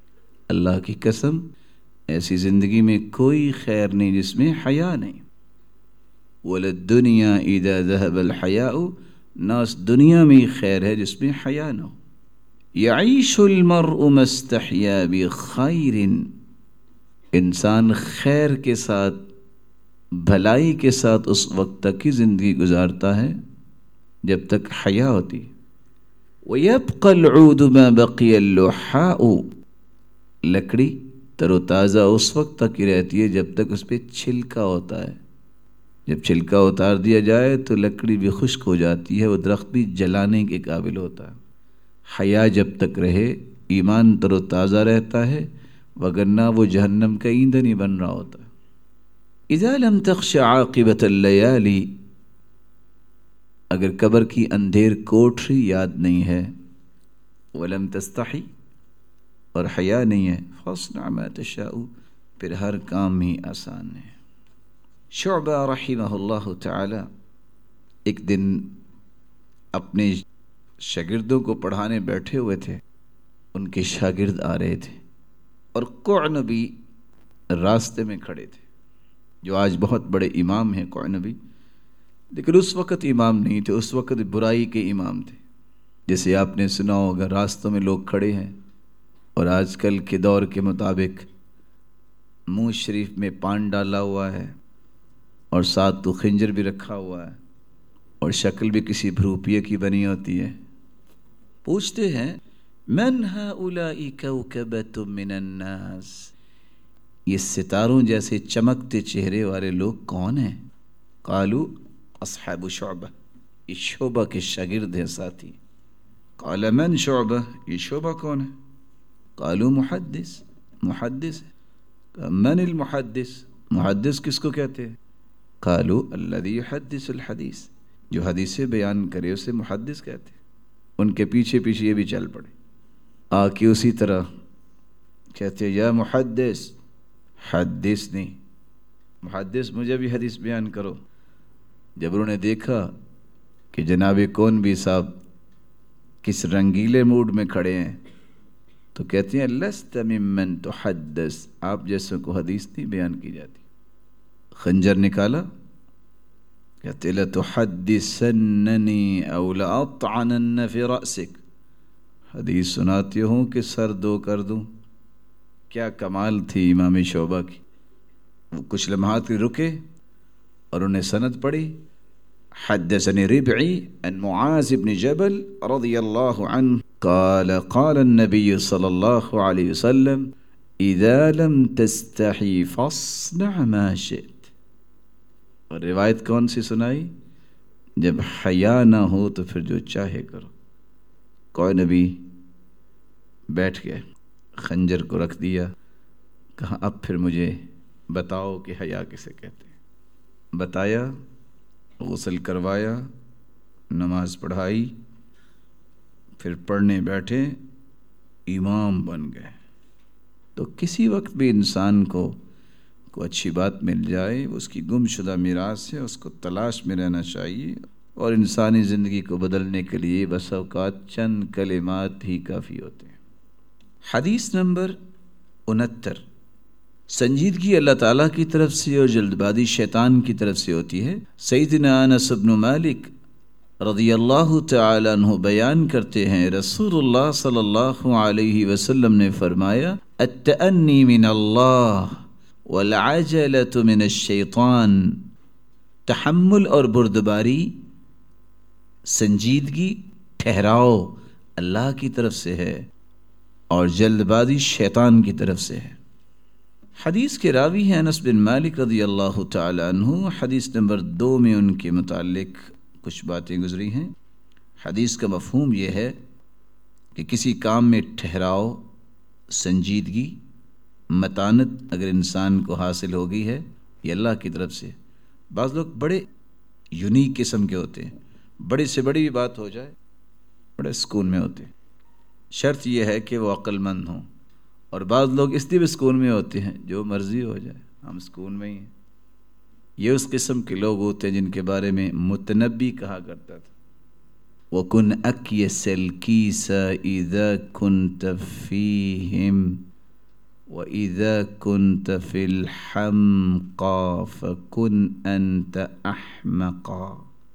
اللہ کی قسم ایسی زندگی میں کوئی خیر نہیں جس میں حیا نہیں. वलद्दुनिया इदा ज़हबल हयाउ, ना उस दुनिया में खैर है जिसमें हया न हो। यईशुल मर्उ मस्तहया बिखैरिन, इंसान खैर के साथ भलाई के साथ उस वक्त तक की जिंदगी गुजारता है जब तक हया होती। वयब्क़ल ऊद मा बक़ियल लुहाउ, लकड़ी तरोताज़ा उस वक्त तक ही रहती है जब तक उस पर छिलका होता है। जब छिलका उतार दिया जाए तो लकड़ी भी खुश्क हो जाती है, वो दरख्त भी जलाने के काबिल होता है। हया जब तक रहे ईमान तरोताज़ा रहता है, वगरना वो जहन्नम का ईंधन ही बन रहा होता है। इज़ा लम तख्श आक़िबतल लयाली, अगर कब्र की अंधेर कोठरी याद नहीं है, वलम तस्तही, और हया नहीं है, फस्ना मा तशाउ, फिर हर काम ही आसान है। शुअबा रहिमहुल्लाह तआला एक दिन अपने शागिर्दों को पढ़ाने बैठे हुए थे। उनके शागिर्द आ रहे थे और क़ुअनबी रास्ते में खड़े थे, जो आज बहुत बड़े इमाम हैं क़ुअनबी, लेकिन उस वक़्त इमाम नहीं थे, उस वक़्त बुराई के इमाम थे। जैसे आपने सुना होगा रास्तों में लोग खड़े हैं और आजकल के दौर के मुताबिक मुंह शरीफ में पान डाला हुआ है और साथ तो खंजर भी रखा हुआ है और शक्ल भी किसी भरूपिये की बनी होती है। पूछते हैं मन हाउलाई कौकबतुम मिनन नास, ये सितारों जैसे चमकते चेहरे वाले लोग कौन हैं? कालू अस्हाबु शुअबा, ये शुअबा के शागिर्द हैं साथी। काला मन शुअबा, ये शुअबा कौन है? कालू मुहद्दिस, मुहद्दिस है। मन अल मुहद्दिस, मुहद्दिस किसको कहते हैं? कालू अल्लज़ी युहद्दिसुल हदीस, जो हदीसें बयान करे उसे मुहद्दिस कहते हैं। उनके पीछे पीछे ये भी चल पड़े, आके उसी तरह कहते या मुहद्दिस, हदीस नहीं, मुहद्दिस मुझे भी हदीस बयान करो। जब उन्होंने देखा कि जनाब कौन भी साहब किस रंगीले मूड में खड़े हैं, तो कहते हैं लस्त मिम्मन तुहद्दिस, आप जैसों को हदीस नहीं बयान की जाती। खंजर निकाला, कहते लतुहद्दिसन्ननी औ लअतअनन्न फी रअसिक, हदीस सुनाते हूँ कि सर दो कर दूँ। क्या कमाल थी इमाम शुअबा की। वो कुछ लम्हात रुके और उन्हें सनद पढ़ी। हद्दसनी रिबई अन मुआज़ इब्न जबल रज़ियल्लाहु अन्हु क़ाल क़ाल नबी सल्लल्लाहु अलैहि वसल्लम इज़ा लम तस्तही फस्ना मा शित। और रिवायत कौन सी सुनाई? जब हया ना हो तो फिर जो चाहे करो। कोई नबी बैठ गए, खंजर को रख दिया, कहा अब फिर मुझे बताओ कि हया किसे कहते हैं। बताया, गुस्ल करवाया, नमाज पढ़ाई, फिर पढ़ने बैठे, इमाम बन गए। तो किसी वक्त भी इंसान को अच्छी बात मिल जाए, उसकी गुमशुदा मीरास है, उसको तलाश में रहना चाहिए। और इंसानी ज़िंदगी को बदलने के लिए बस औकात चंद कलिमात ही काफ़ी होते हैं। हदीस नंबर 69, संजीदगी अल्लाह ताला की तरफ से और जल्दबाजी शैतान की तरफ से होती है। सैयदना अनस इब्न मालिक रज़ियल्लाहु तआला अन्हु बयान करते हैं, रसूलुल्लाह सल्लल्लाहु अलैहि वसल्लम ने फरमाया अत्तअन्नी मिनल्लाह वल अजलतु मिनश्शैतान, तहम्मुल और बुर्दबारी, संजीदगी, ठहराव अल्लाह की तरफ से है और जल्दबाजी शैतान की तरफ से है। हदीस के रावी हैं अनस बिन मालिक रज़ियल्लाहु तआला अन्हु। हदीस नंबर 2 में उनके मुतालिक कुछ बातें गुजरी हैं। हदीस का मफहूम यह है कि किसी काम में ठहराव, संजीदगी, मतानत अगर इंसान को हासिल हो गई है, ये अल्लाह की तरफ से। बाज़ लोग बड़े यूनिक किस्म के होते हैं, बड़ी से बड़ी भी बात हो जाए बड़े सुकून में होते हैं। शर्त यह है कि वो अक्लमंद हों। और बाज़ लोग इसलिए भी सुकून में होते हैं जो मर्ज़ी हो जाए हम सुकून में ही हैं। ये उस किस्म के लोग होते हैं जिनके बारे में मुतनब्बी कहा करता था, वकुन अक्यसल कीसा इज़ा कुन्त फ़ीहिम وَإِذَا كُنْتَ فِي الْحَمْقَى فَكُنْ أَنْتَ أَحْمَقًا،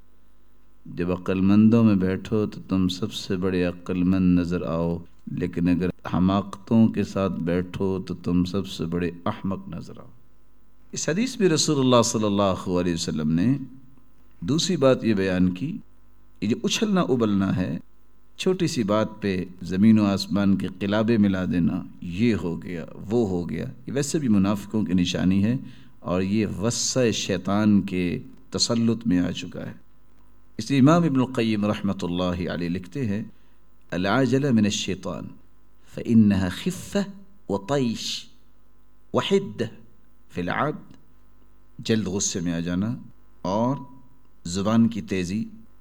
جب عقل مندوں میں بیٹھو تو تم سب سے بڑے عقل مند نظر آؤ، لیکن اگر حماقتوں کے ساتھ بیٹھو تو تم سب سے بڑے احمق نظر آؤ۔ اس حدیث میں رسول اللہ صلی اللہ علیہ وسلم نے دوسری بات یہ بیان کی، یہ جو اچھلنا ابلنا ہے، چھوٹی سی بات پہ زمین و آسمان کے قلابے ملا دینا، یہ ہو گیا وہ ہو گیا، یہ ویسے بھی منافقوں کی نشانی ہے، اور یہ وسع شیطان کے تسلط میں آ چکا ہے۔ اس لیے امام ابن القیم رحمۃ اللہ علیہ لکھتے ہیں، العجلہ من الشیطان فإنها خفة وطیش وحدة فی العبد، جلد غصے میں آ جانا اور زبان کی تیزی،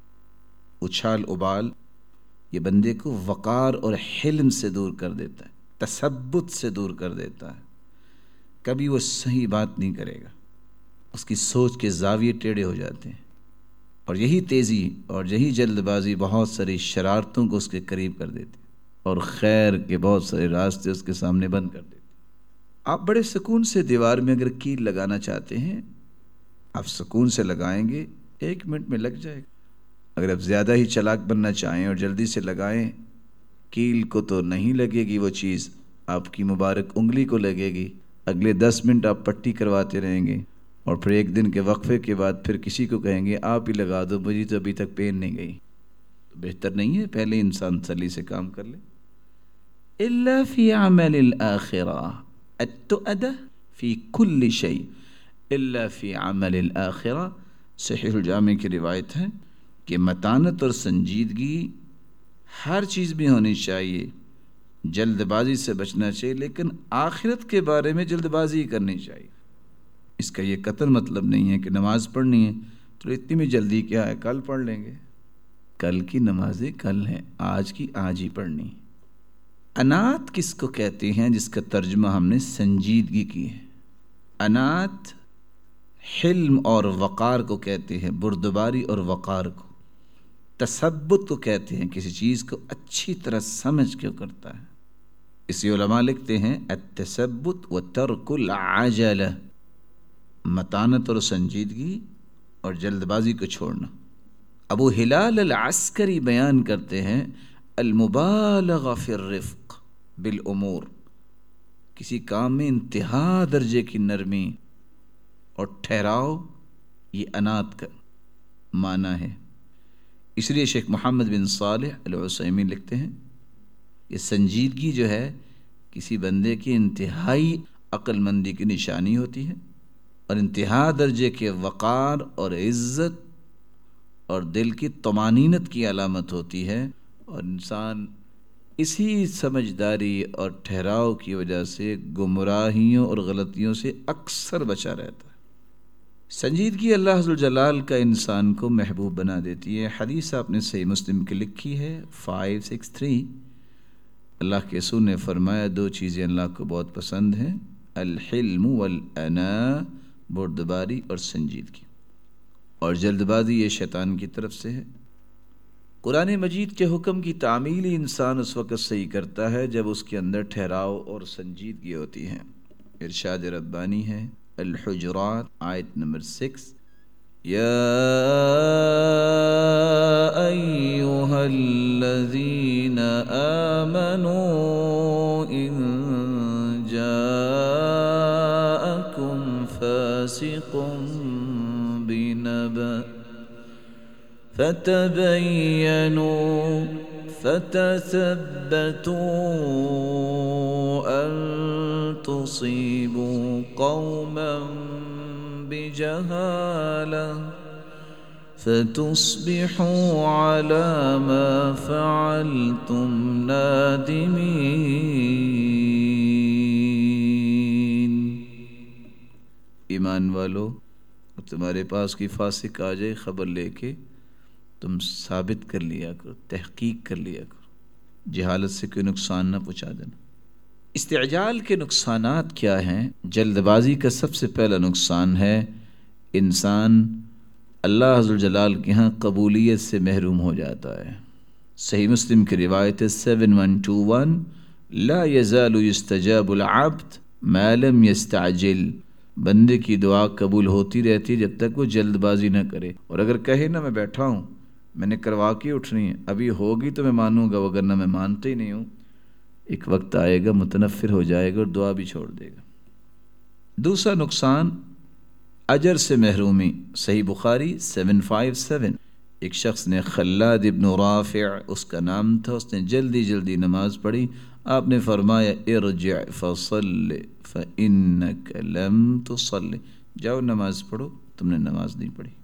اچھال ابال، یہ بندے کو وقار اور حلم سے دور کر دیتا ہے، تثبت سے دور کر دیتا ہے، کبھی وہ صحیح بات نہیں کرے گا، اس کی سوچ کے زاویے ٹیڑھے ہو جاتے ہیں، اور یہی تیزی اور یہی جلد بازی بہت ساری شرارتوں کو اس کے قریب کر دیتی اور خیر کے بہت سارے راستے اس کے سامنے بند کر دیتی۔ آپ بڑے سکون سے دیوار میں اگر کیل لگانا چاہتے ہیں، آپ سکون سے لگائیں گے، 1 منٹ میں لگ جائے گا۔ اگر آپ زیادہ ہی چالاک بننا چاہیں اور جلدی سے لگائیں، کیل کو تو نہیں لگے گی وہ چیز، آپ کی مبارک انگلی کو لگے گی، اگلے 10 منٹ آپ پٹی کرواتے رہیں گے، اور پھر 1 دن کے وقفے کے بعد پھر کسی کو کہیں گے آپ ہی لگا دو، مجھے تو ابھی تک پین نہیں گئی۔ تو بہتر نہیں ہے پہلے انسان تسلی سے کام کر لے۔ الا فی عمل الآخرہ التؤدہ فی کل شیء الا فی عمل الآخرہ، صحیح الجامع کی روایت ہے کہ متانت اور سنجیدگی ہر چیز میں ہونی چاہیے، جلد بازی سے بچنا چاہیے، لیکن آخرت کے بارے میں جلد بازی کرنی چاہیے۔ اس کا یہ قطعاً مطلب نہیں ہے کہ نماز پڑھنی ہے تو اتنی میں جلدی کیا ہے، کل پڑھ لیں گے، کل کی نمازیں کل ہیں، آج کی آج ہی پڑھنی۔ انات کس کو کہتے ہیں؟ جس کا ترجمہ ہم نے سنجیدگی کی ہے۔ انات حلم اور وقار کو کہتے ہیں، بردباری اور وقار کو۔ تثبت کو کہتے ہیں کسی چیز کو اچھی طرح سمجھ کے کرتا ہے۔ اسی علماء لکھتے ہیں التثبت و ترک العجلہ، متانت اور سنجیدگی اور جلد بازی کو چھوڑنا۔ ابو ہلال العسکری بیان کرتے ہیں المبالغہ فی الرفق بالامور، کسی کام میں انتہا درجے کی نرمی اور ٹھہراؤ، یہ انات کا معنی ہے۔ اس لیے شیخ محمد بن صالح العثیمین لکھتے ہیں یہ سنجیدگی جو ہے کسی بندے کی انتہائی عقل مندی کی نشانی ہوتی ہے، اور انتہا درجے کے وقار اور عزت اور دل کی طمانینت کی علامت ہوتی ہے، اور انسان اسی سمجھداری اور ٹھہراؤ کی وجہ سے گمراہیوں اور غلطیوں سے اکثر بچا رہتا ہے۔ سنجیدگی اللہ عز و جلال کا انسان کو محبوب بنا دیتی ہے۔ حدیث آپ نے صحیح مسلم کی لکھی ہے 563، اللہ کے رسول نے فرمایا 2 چیزیں اللہ کو بہت پسند ہیں، الحلم والانا، بردباری اور سنجیدگی، اور جلد بازی یہ شیطان کی طرف سے ہے۔ قرآن مجید کے حکم کی تعمیل ہی انسان اس وقت صحیح کرتا ہے جب اس کے اندر ٹھہراؤ اور سنجیدگی ہوتی ہے۔ ارشاد ربانی ہے الحجرات آیت نمبر 6، یا ایہا الذین آمنوا ان جاءکم فاسق بنبأ فتبینوا فتثبتوا ان تصیبوا قوما بجہالہ فتصبحوا على ما فعلتم نادمین۔ ایمان والو، تمہارے پاس کوئی فاسق آ جائے خبر لے کے، تم ثابت کر لیا کرو، تحقیق کر لیا کرو، جہالت سے کوئی نقصان نہ پہنچا دینا۔ استعجال کے نقصانات کیا ہیں؟ جلد بازی کا سب سے پہلا نقصان ہے انسان اللہ عز و جلال کے ہاں قبولیت سے محروم ہو جاتا ہے۔ صحیح مسلم کی روایت 7121، لا یزال یستجاب العبد ما لم یستعجل، بندے کی دعا قبول ہوتی رہتی جب تک وہ جلد بازی نہ کرے. اور اگر کہے نا میں بیٹھا ہوں، میں نے کروا کے اٹھنی ہے، ابھی ہوگی تو میں مانوں گا، وگرنہ میں مانتا ہی نہیں ہوں، ایک وقت آئے گا متنفر ہو جائے گا اور دعا بھی چھوڑ دے گا. دوسرا نقصان اجر سے محرومی. صحیح بخاری 757. ایک شخص نے خلاد ابن رافع اس کا نام تھا، اس نے جلدی جلدی نماز پڑھی. آپ نے فرمایا ارجع فصل فإنک لم تصل، جاؤ نماز پڑھو، تم نے نماز نہیں پڑھی.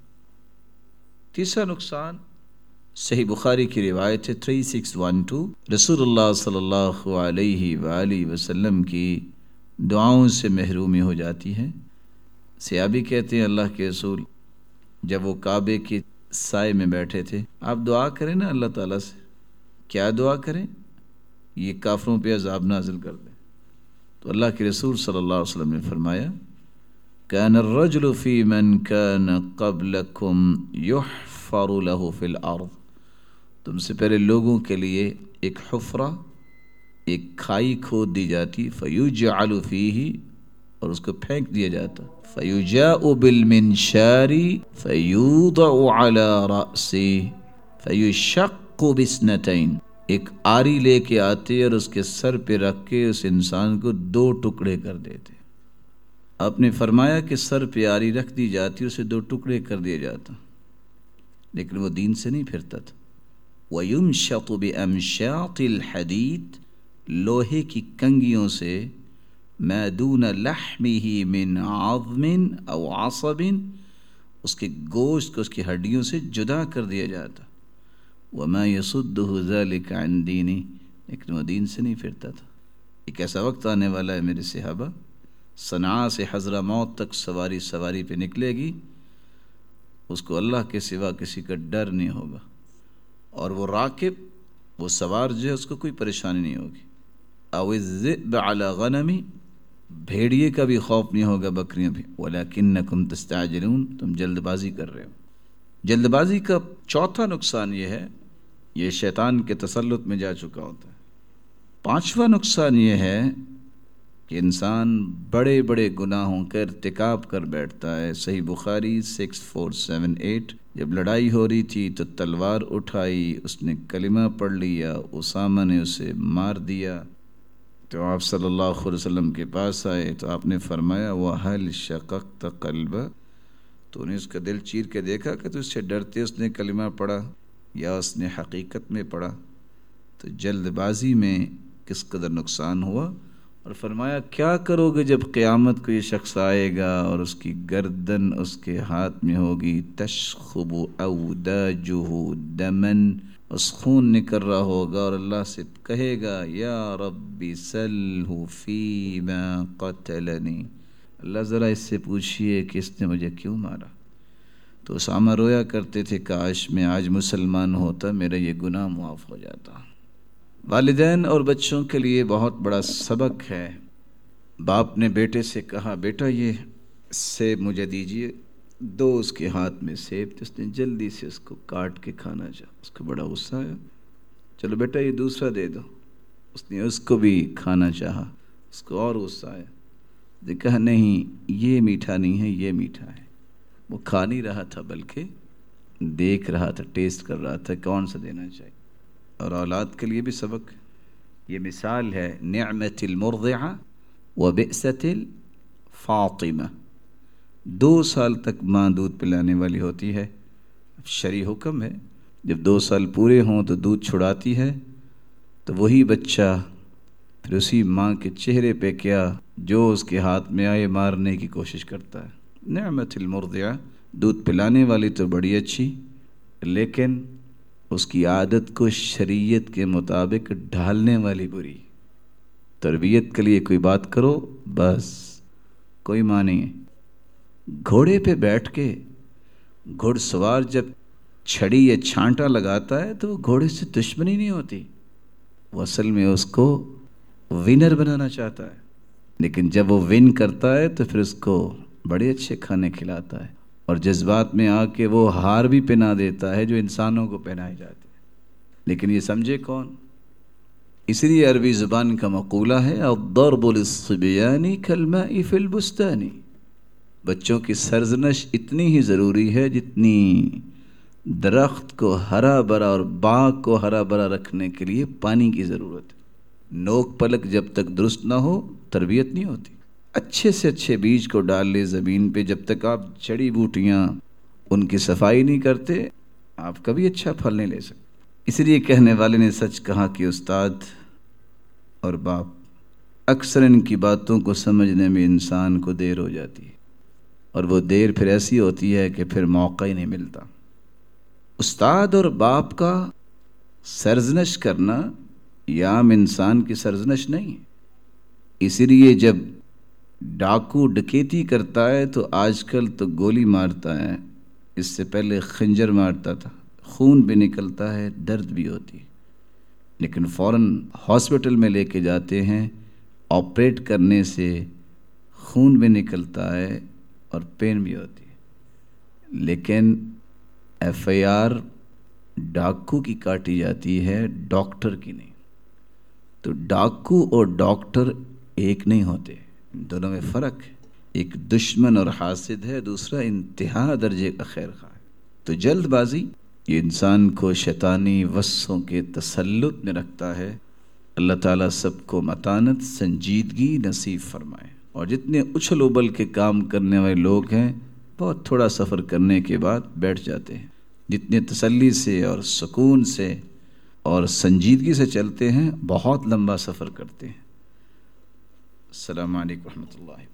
تیسرا نقصان صحیح بخاری کی روایت ہے 3612. رسول اللہ صلی اللہ علیہ وآلہ وسلم کی دعاؤں سے محرومی ہو جاتی ہے. صحابی کہتے ہیں اللہ کے رسول جب وہ کعبے کے سائے میں بیٹھے تھے، آپ دعا کریں نا اللہ تعالیٰ سے. کیا دعا کریں؟ یہ کافروں پہ عذاب نازل کر دیں. تو اللہ کے رسول صلی اللہ علیہ وسلم نے فرمایا کان الرجل فی من کان قبلکم یحفر له فی الارض، تم سے پہلے لوگوں کے لیے ایک حفرہ، ایک کھائی کھود دی جاتی، فیجعل فیہ، اور اس کو پھینک دیا جاتا، فیجاء بالمنشار فیوضع علی رأسہ فیشق بسنتین، ایک آری لے کے آتے اور اس کے سر پہ رکھ کے اس انسان کو 2 ٹکڑے کر دیتے. آپ نے فرمایا کہ سر پہ آری رکھ دی جاتی، اسے 2 ٹکڑے کر دیا جاتا، لیکن وہ دین سے نہیں پھرتا تھا. وَيُمْشَطُ بِأَمْشَاطِ الْحَدِيدِ، لوہے کی کنگیوں سے مَا دُونَ لَحْمِهِ مِنْ عَظْمٍ أَوْ عَصَبٍ، اس کے گوشت کو اس کی ہڈیوں سے جدا کر دیا جاتا. وَمَا يَصُدُّهُ ذَلِكَ عَنْ دِينِهِ، لیکن وہ دین سے نہیں پھرتا تھا. ایک ایسا وقت آنے والا ہے میرے صحابہ، صنعاء سے حضرموت تک سواری پہ نکلے گی، اس کو اللہ کے سوا کسی کا ڈر نہیں ہوگا، اور وہ راکب، وہ سوار جو ہے اس کو کوئی پریشانی نہیں ہوگی. او الذئب علی غنمی، بھیڑیے کا بھی خوف نہیں ہوگا، بکریاں بھی. وَلَكِنَّكُمْ تَسْتَعْجِلُونَ، تم جلد بازی کر رہے ہو. جلد بازی کا چوتھا نقصان یہ ہے، یہ شیطان کے تسلط میں جا چکا ہوتا ہے. پانچواں نقصان یہ ہے کہ انسان بڑے بڑے گناہوں کا ارتکاب کر بیٹھتا ہے. صحیح بخاری 6478. جب لڑائی ہو رہی تھی تو تلوار اٹھائی، اس نے کلمہ پڑھ لیا، اسامہ نے اسے مار دیا. تو آپ صلی اللہ علیہ وسلم کے پاس آئے تو آپ نے فرمایا وَهَلْ شَقَقْتَ قَلْبَ، تو نے اس کا دل چیر کے دیکھا کہ تو اس سے ڈرتے اس نے کلمہ پڑھا یا اس نے حقیقت میں پڑھا. تو جلد بازی میں کس قدر نقصان ہوا. اور فرمایا کیا کرو گے جب قیامت کو یہ شخص آئے گا اور اس کی گردن اس کے ہاتھ میں ہوگی، تشخب اوداجہ دمن، اس خون نکل رہا ہوگا، اور اللہ سے کہے گا یا ربی سلہ فیما قتلنی، اللہ ذرا اس سے پوچھئے کہ اس نے مجھے کیوں مارا. تو اسامہ رویا کرتے تھے کاش میں آج مسلمان ہوتا، میرا یہ گناہ معاف ہو جاتا. والدین اور بچوں کے لیے بہت بڑا سبق ہے. باپ نے بیٹے سے کہا بیٹا یہ سیب مجھے دیجیے، 2 اس کے ہاتھ میں سیب تھے، اس نے جلدی سے اس کو کاٹ کے کھانا چاہا. اس کو بڑا غصہ آیا، چلو بیٹا یہ دوسرا دے دو. اس نے اس کو بھی کھانا چاہا، اس کو اور غصہ آیا. نے کہا نہیں یہ میٹھا نہیں ہے، یہ میٹھا ہے. وہ کھا نہیں رہا تھا بلکہ دیکھ رہا تھا، ٹیسٹ کر رہا تھا کون سا دینا چاہیے. اور اولاد کے لیے بھی سبق، یہ مثال ہے نعمت المرضعہ و بئست الفاطمہ. 2 سال تک ماں دودھ پلانے والی ہوتی ہے، شرعی حکم ہے جب 2 سال پورے ہوں تو دودھ چھڑاتی ہے. تو وہی بچہ پھر اسی ماں کے چہرے پہ کیا جو اس کے ہاتھ میں آئے مارنے کی کوشش کرتا ہے. نعمت المرضعہ، دودھ پلانے والی تو بڑی اچھی، لیکن اس کی عادت کو شریعت کے مطابق ڈھالنے والی بری. تربیت کے لیے کوئی بات کرو بس کوئی ماں نہیں ہے. گھوڑے پہ بیٹھ کے گھڑ سوار جب چھڑی یا چھانٹا لگاتا ہے تو وہ گھوڑے سے دشمنی نہیں ہوتی، وہ اصل میں اس کو ونر بنانا چاہتا ہے. لیکن جب وہ ون کرتا ہے تو پھر اس کو بڑے اچھے کھانے کھلاتا ہے، اور جذبات میں آ کے وہ ہار بھی پہنا دیتا ہے جو انسانوں کو پہنائے جاتے ہیں. لیکن یہ سمجھے کون؟ اس لیے عربی زبان کا مقولہ ہے الضرب للصبیان کالماء فی البستان، بچوں کی سرزنش اتنی ہی ضروری ہے جتنی درخت کو ہرا بھرا اور باغ کو ہرا بھرا رکھنے کے لیے پانی کی ضرورت ہے۔ نوک پلک جب تک درست نہ ہو تربیت نہیں ہوتی۔ اچھے سے اچھے بیج کو ڈال لے زمین پہ، جب تک آپ جڑی بوٹیاں ان کی صفائی نہیں کرتے آپ کبھی اچھا پھل نہیں لے سکتے۔ اس لیے کہنے والے نے سچ کہا کہ استاد اور باپ اکثر ان کی باتوں کو سمجھنے میں انسان کو دیر ہو جاتی ہے، اور وہ دیر پھر ایسی ہوتی ہے کہ پھر موقع ہی نہیں ملتا۔ استاد اور باپ کا سرزنش کرنا یہ عام انسان کی سرزنش نہیں ہے۔ اسی لیے جب ڈاکو ڈکیتی کرتا ہے تو آج کل تو گولی مارتا ہے، اس سے پہلے خنجر مارتا تھا، خون بھی نکلتا ہے، درد بھی ہوتی ہے، لیکن فوراً ہاسپٹل میں لے کے جاتے ہیں، آپریٹ کرنے سے خون بھی نکلتا ہے اور پین بھی ہوتی ہے، لیکن ایف آئی آر ڈاکو کی کاٹی جاتی ہے، ڈاکٹر کی نہیں۔ تو ڈاکو اور ڈاکٹر ایک نہیں ہوتے، دونوں میں فرق ہے۔ ایک دشمن اور حاسد ہے، دوسرا انتہا درجے کا خیر خواہ ہے۔ تو جلد بازی یہ انسان کو شیطانی وسوں کے تسلط میں رکھتا ہے۔ اللہ تعالیٰ سب کو متانت سنجیدگی نصیب فرمائے، اور جتنے اچھل ابل کے کام کرنے والے لوگ ہیں بہت تھوڑا سفر کرنے کے بعد بیٹھ جاتے ہیں، جتنے تسلی سے اور سکون سے اور سنجیدگی سے چلتے ہیں بہت لمبا سفر کرتے ہیں۔ السلام علیکم ورحمۃ اللہ۔